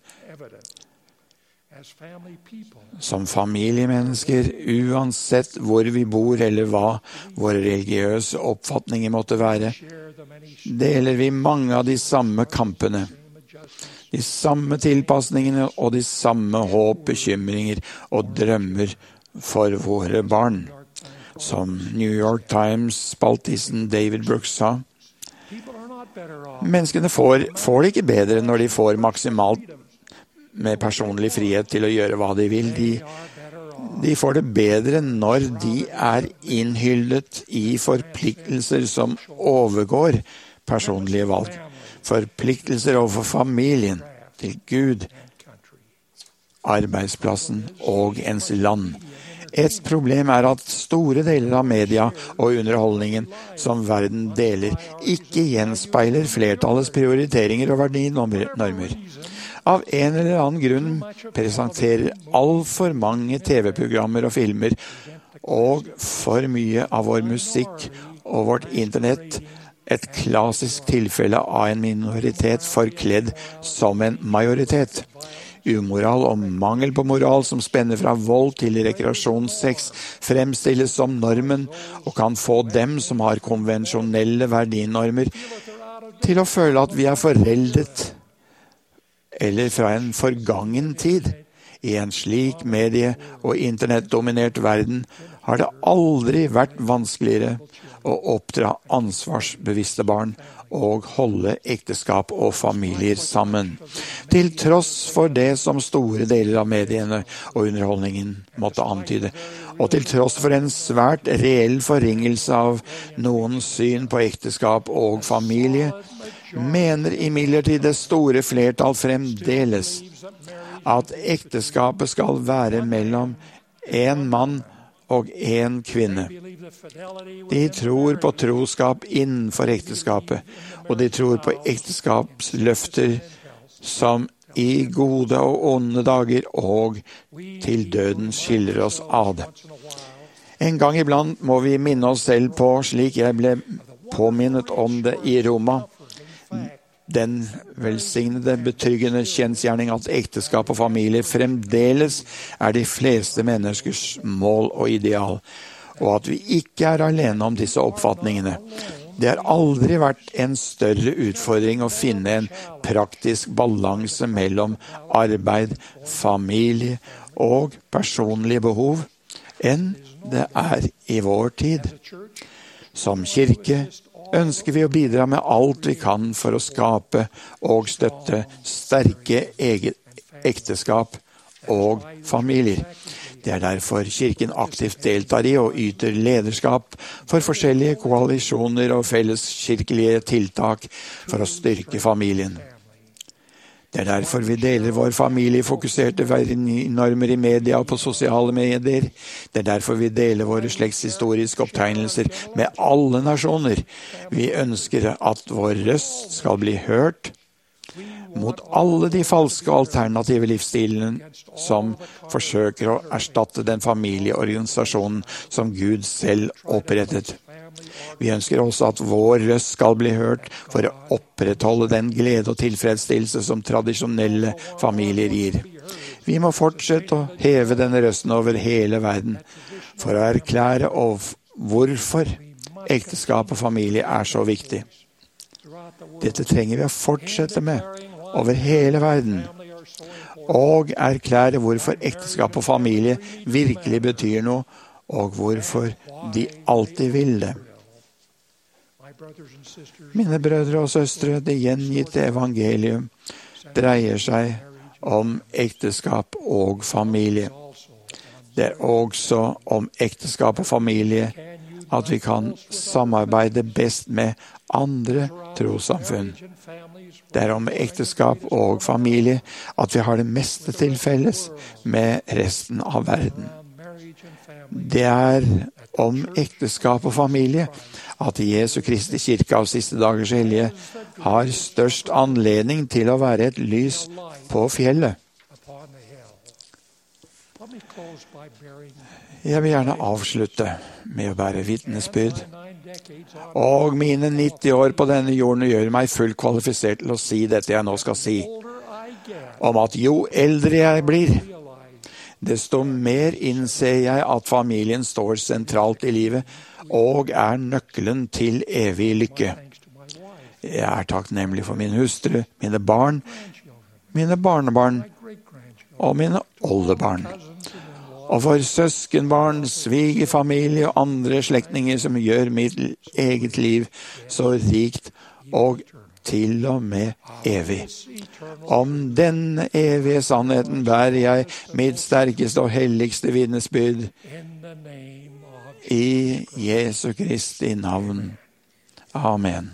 Som familiemennesker, uansett hvor vi bor eller hva våre religiøse oppfatninger måtte være, deler vi mange av de samme kampene, de samme tilpasningene og de samme håp, bekymringer og drømmer for våre barn. Som New York Times-spaltisten David Brooks sa, menneskene får, får det ikke bedre når de får maksimalt med personlig frihet til å gjøre hva de vil. De, de får det bedre når de er innhyllet i forpliktelser som overgår personlige valg. Forpliktelser overfor familien, til Gud, arbeidsplassen og ens land. Et problem er at store deler av media og underholdningen som verden deler, ikke gjenspeiler flertallets prioriteringer og verdinormer. Av en eller annen grunn presenterer alt for mange T V-programmer og filmer, og for mye av vår musikk og vårt internett et klassisk tilfelle av en minoritet forkledd som en majoritet. Umoral og mangel på moral som spenner fra vold til rekreasjonssex fremstilles som normen og kan få dem som har konvensjonelle verdinormer til å føle at vi er foreldet eller fra en forgangen tid. I en slik medie- og internettdominert verden har det aldri vært vanskeligere å oppdra ansvarsbevisste barn og holde ekteskap og familier sammen. Til tross for det som store deler av mediene og underholdningen måtte antyde, og til tross for en svært reell forringelse av noens syn på ekteskap og familie, mener imidlertid det store flertall fremdeles at ekteskapet skal være mellom en mann og en kvinne. De tror på troskap innenfor ekteskapet, og de tror på ekteskapsløfter som i gode og onde dager og til døden skiller oss ad. En gang iblant må vi minne oss selv på, slik jeg ble påminnet om det i Roma, den velsignede, betryggende kjensgjerning at ekteskap og familie fremdeles er de fleste menneskers mål og ideal, og at vi ikke er alene om disse oppfatningene. Det har aldri vært en større utfordring å finne en praktisk balanse mellom arbeid, familie og personlige behov enn det er i vår tid. Som kirke ønsker vi å bidra med alt vi kan for å skape og støtte sterke eget ekteskap og familier. Det er derfor Kirken aktivt deltar i og yter lederskap for forskjellige koalisjoner og felleskirkelige tiltak for å styrke familien. Det er derfor vi deler vår familiefokuserte verdinormer i media og på sosiale medier. Det er derfor vi deler våre slektshistoriske opptegnelser med alle nasjoner. Vi ønsker at vår røst skal bli hørt mot alle de falske og alternative livsstilene som forsøker å erstatte den familieorganisasjonen som Gud selv opprettet. Vi ønsker også at vår røst skal bli hørt for å opprettholde den glede og tilfredsstillelse som tradisjonelle familier gir. Vi må fortsette å heve denne røsten over hele verden for å erklære hvorfor ekteskap og familie er så viktig. Dette trenger vi å fortsette med over hele verden, og erklære hvorfor ekteskap og familie virkelig betyr noe, og hvorfor de alltid vil det. Mine brødre og søstre, det gjengitte evangelium dreier seg om ekteskap og familie. Det er også om ekteskap og familie at vi kan samarbeide best med andre trossamfunn. Det er om ekteskap og familie at vi har det meste til felles med resten av verden. Det er om ekteskap og familie at Jesu Kristi kirke av siste dagers hellige har størst anledning til å være et lys på fjellet. Jeg vil gjerne avslutte med å bære vitnesbyrd. Og mine nitti år på denne jorden gjør meg fullt kvalifisert til å si dette jeg nå skal si. Om at jo eldre jeg blir, desto mer innser jeg at familien står sentralt i livet og er nøkkelen til evig lykke. Jeg er takknemlig for min hustru, mine barn, mine barnebarn og mine oldebarn. Og for søskenbarn, svigerfamilie og andre slektninger som gjør mitt eget liv så rikt og til og med evig. Om denne evige sannheten bærer jeg mitt sterkeste og helligste vitnesbyrd i Jesu Kristi navn. Amen.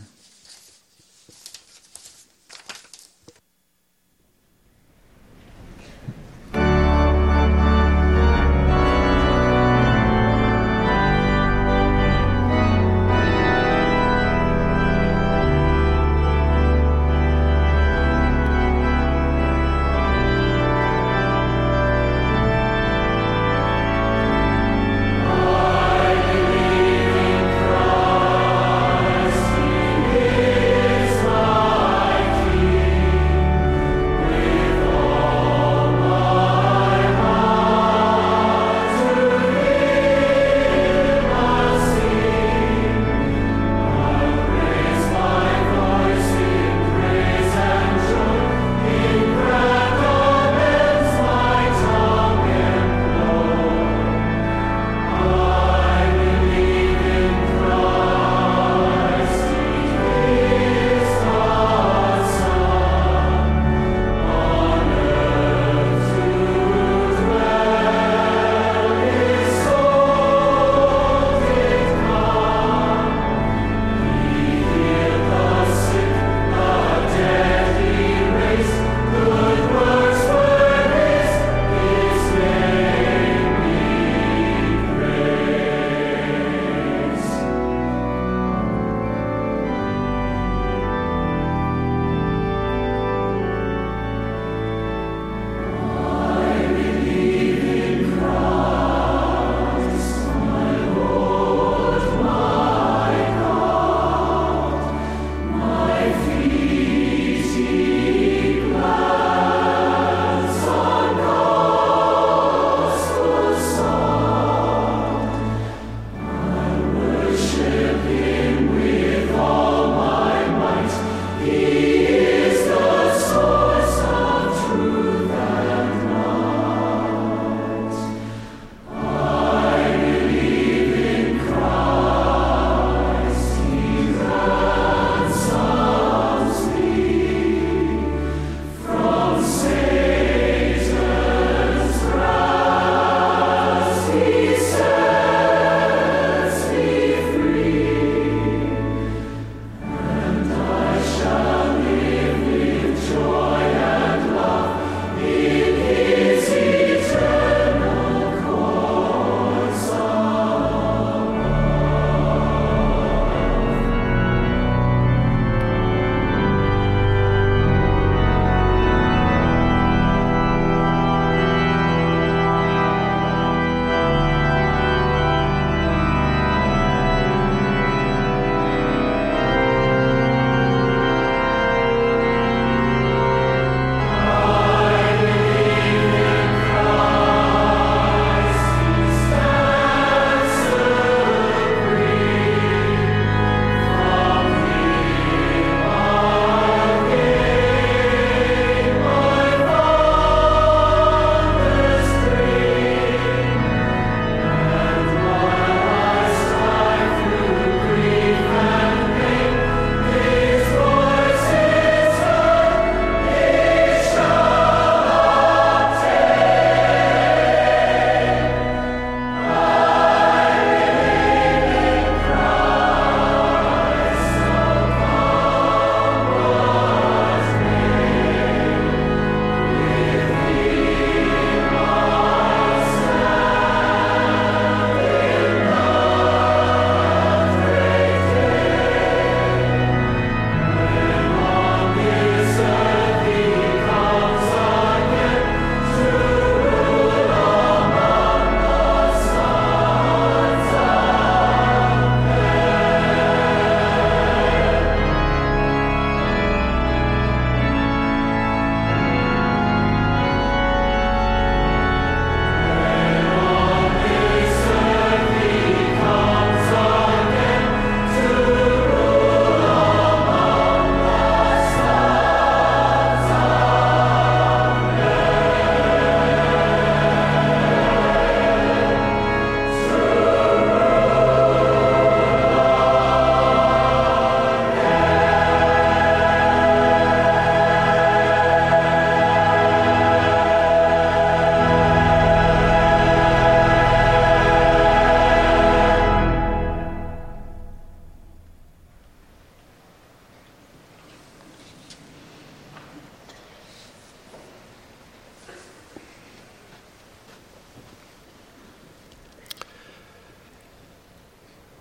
I believe in Christ.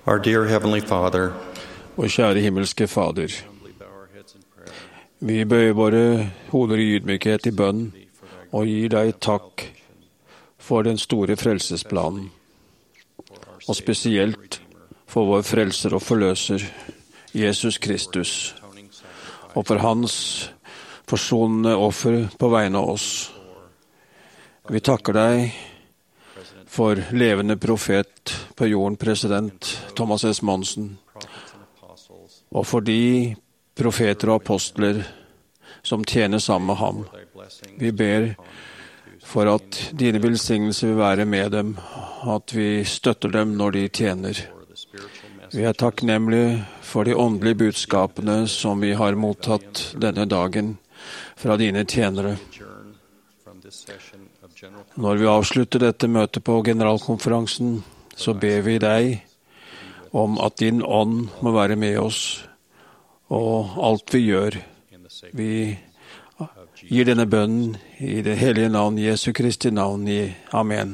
Our dear Heavenly Father, Vår kjære himmelske Fader, vi bøyer våre hoder i ydmykhet i bønn og gir deg takk for den store frelsesplanen, og spesielt for vår frelser og forløser, Jesus Kristus, og for hans forsonende offer på vegne av oss. Vi takker deg for levende profet på jorden, president Thomas S. Monsen, og for de profeter og apostler som tjener sammen med ham. Vi ber for at dine velsignelser vil være med dem, at vi støtter dem når de tjener. Vi er takknemlige for de åndelige budskapene som vi har mottatt denne dagen fra dine tjenere. Når vi avslutter dette møtet på generalkonferansen, så ber vi deg om at din ånd må være med oss, og alt vi gjør. Vi gir denne bønnen i det hellige navn, Jesu Kristi navn, i Amen.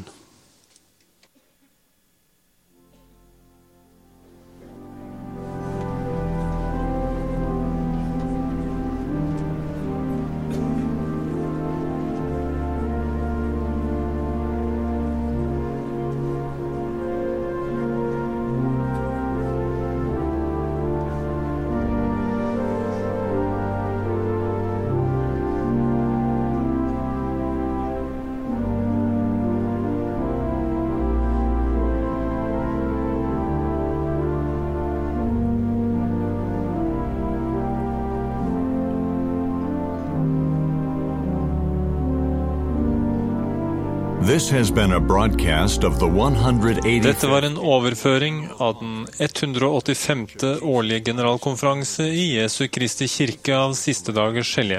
This has been a broadcast of the one hundred eighty-fifth. Dette var en overføring av den hundre åttifemte årlige generalkonferanse i Jesu Kristi kirke av siste dagers skjelje.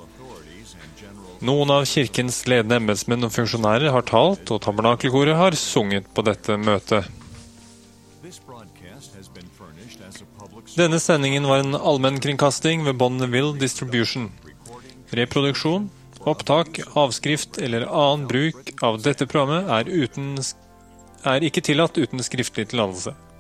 Noen av kirkens ledende embetsmenn og funksjonærer har talt, og tabernakelkoret har sunget på dette møtet. Denne sendingen var en allmennkringkasting ved Bonneville Distribution. Reproduksjon, opptak, avskrift eller annen bruk av dette programmet er, uten, er ikke tillatt uten skriftlig tillatelse.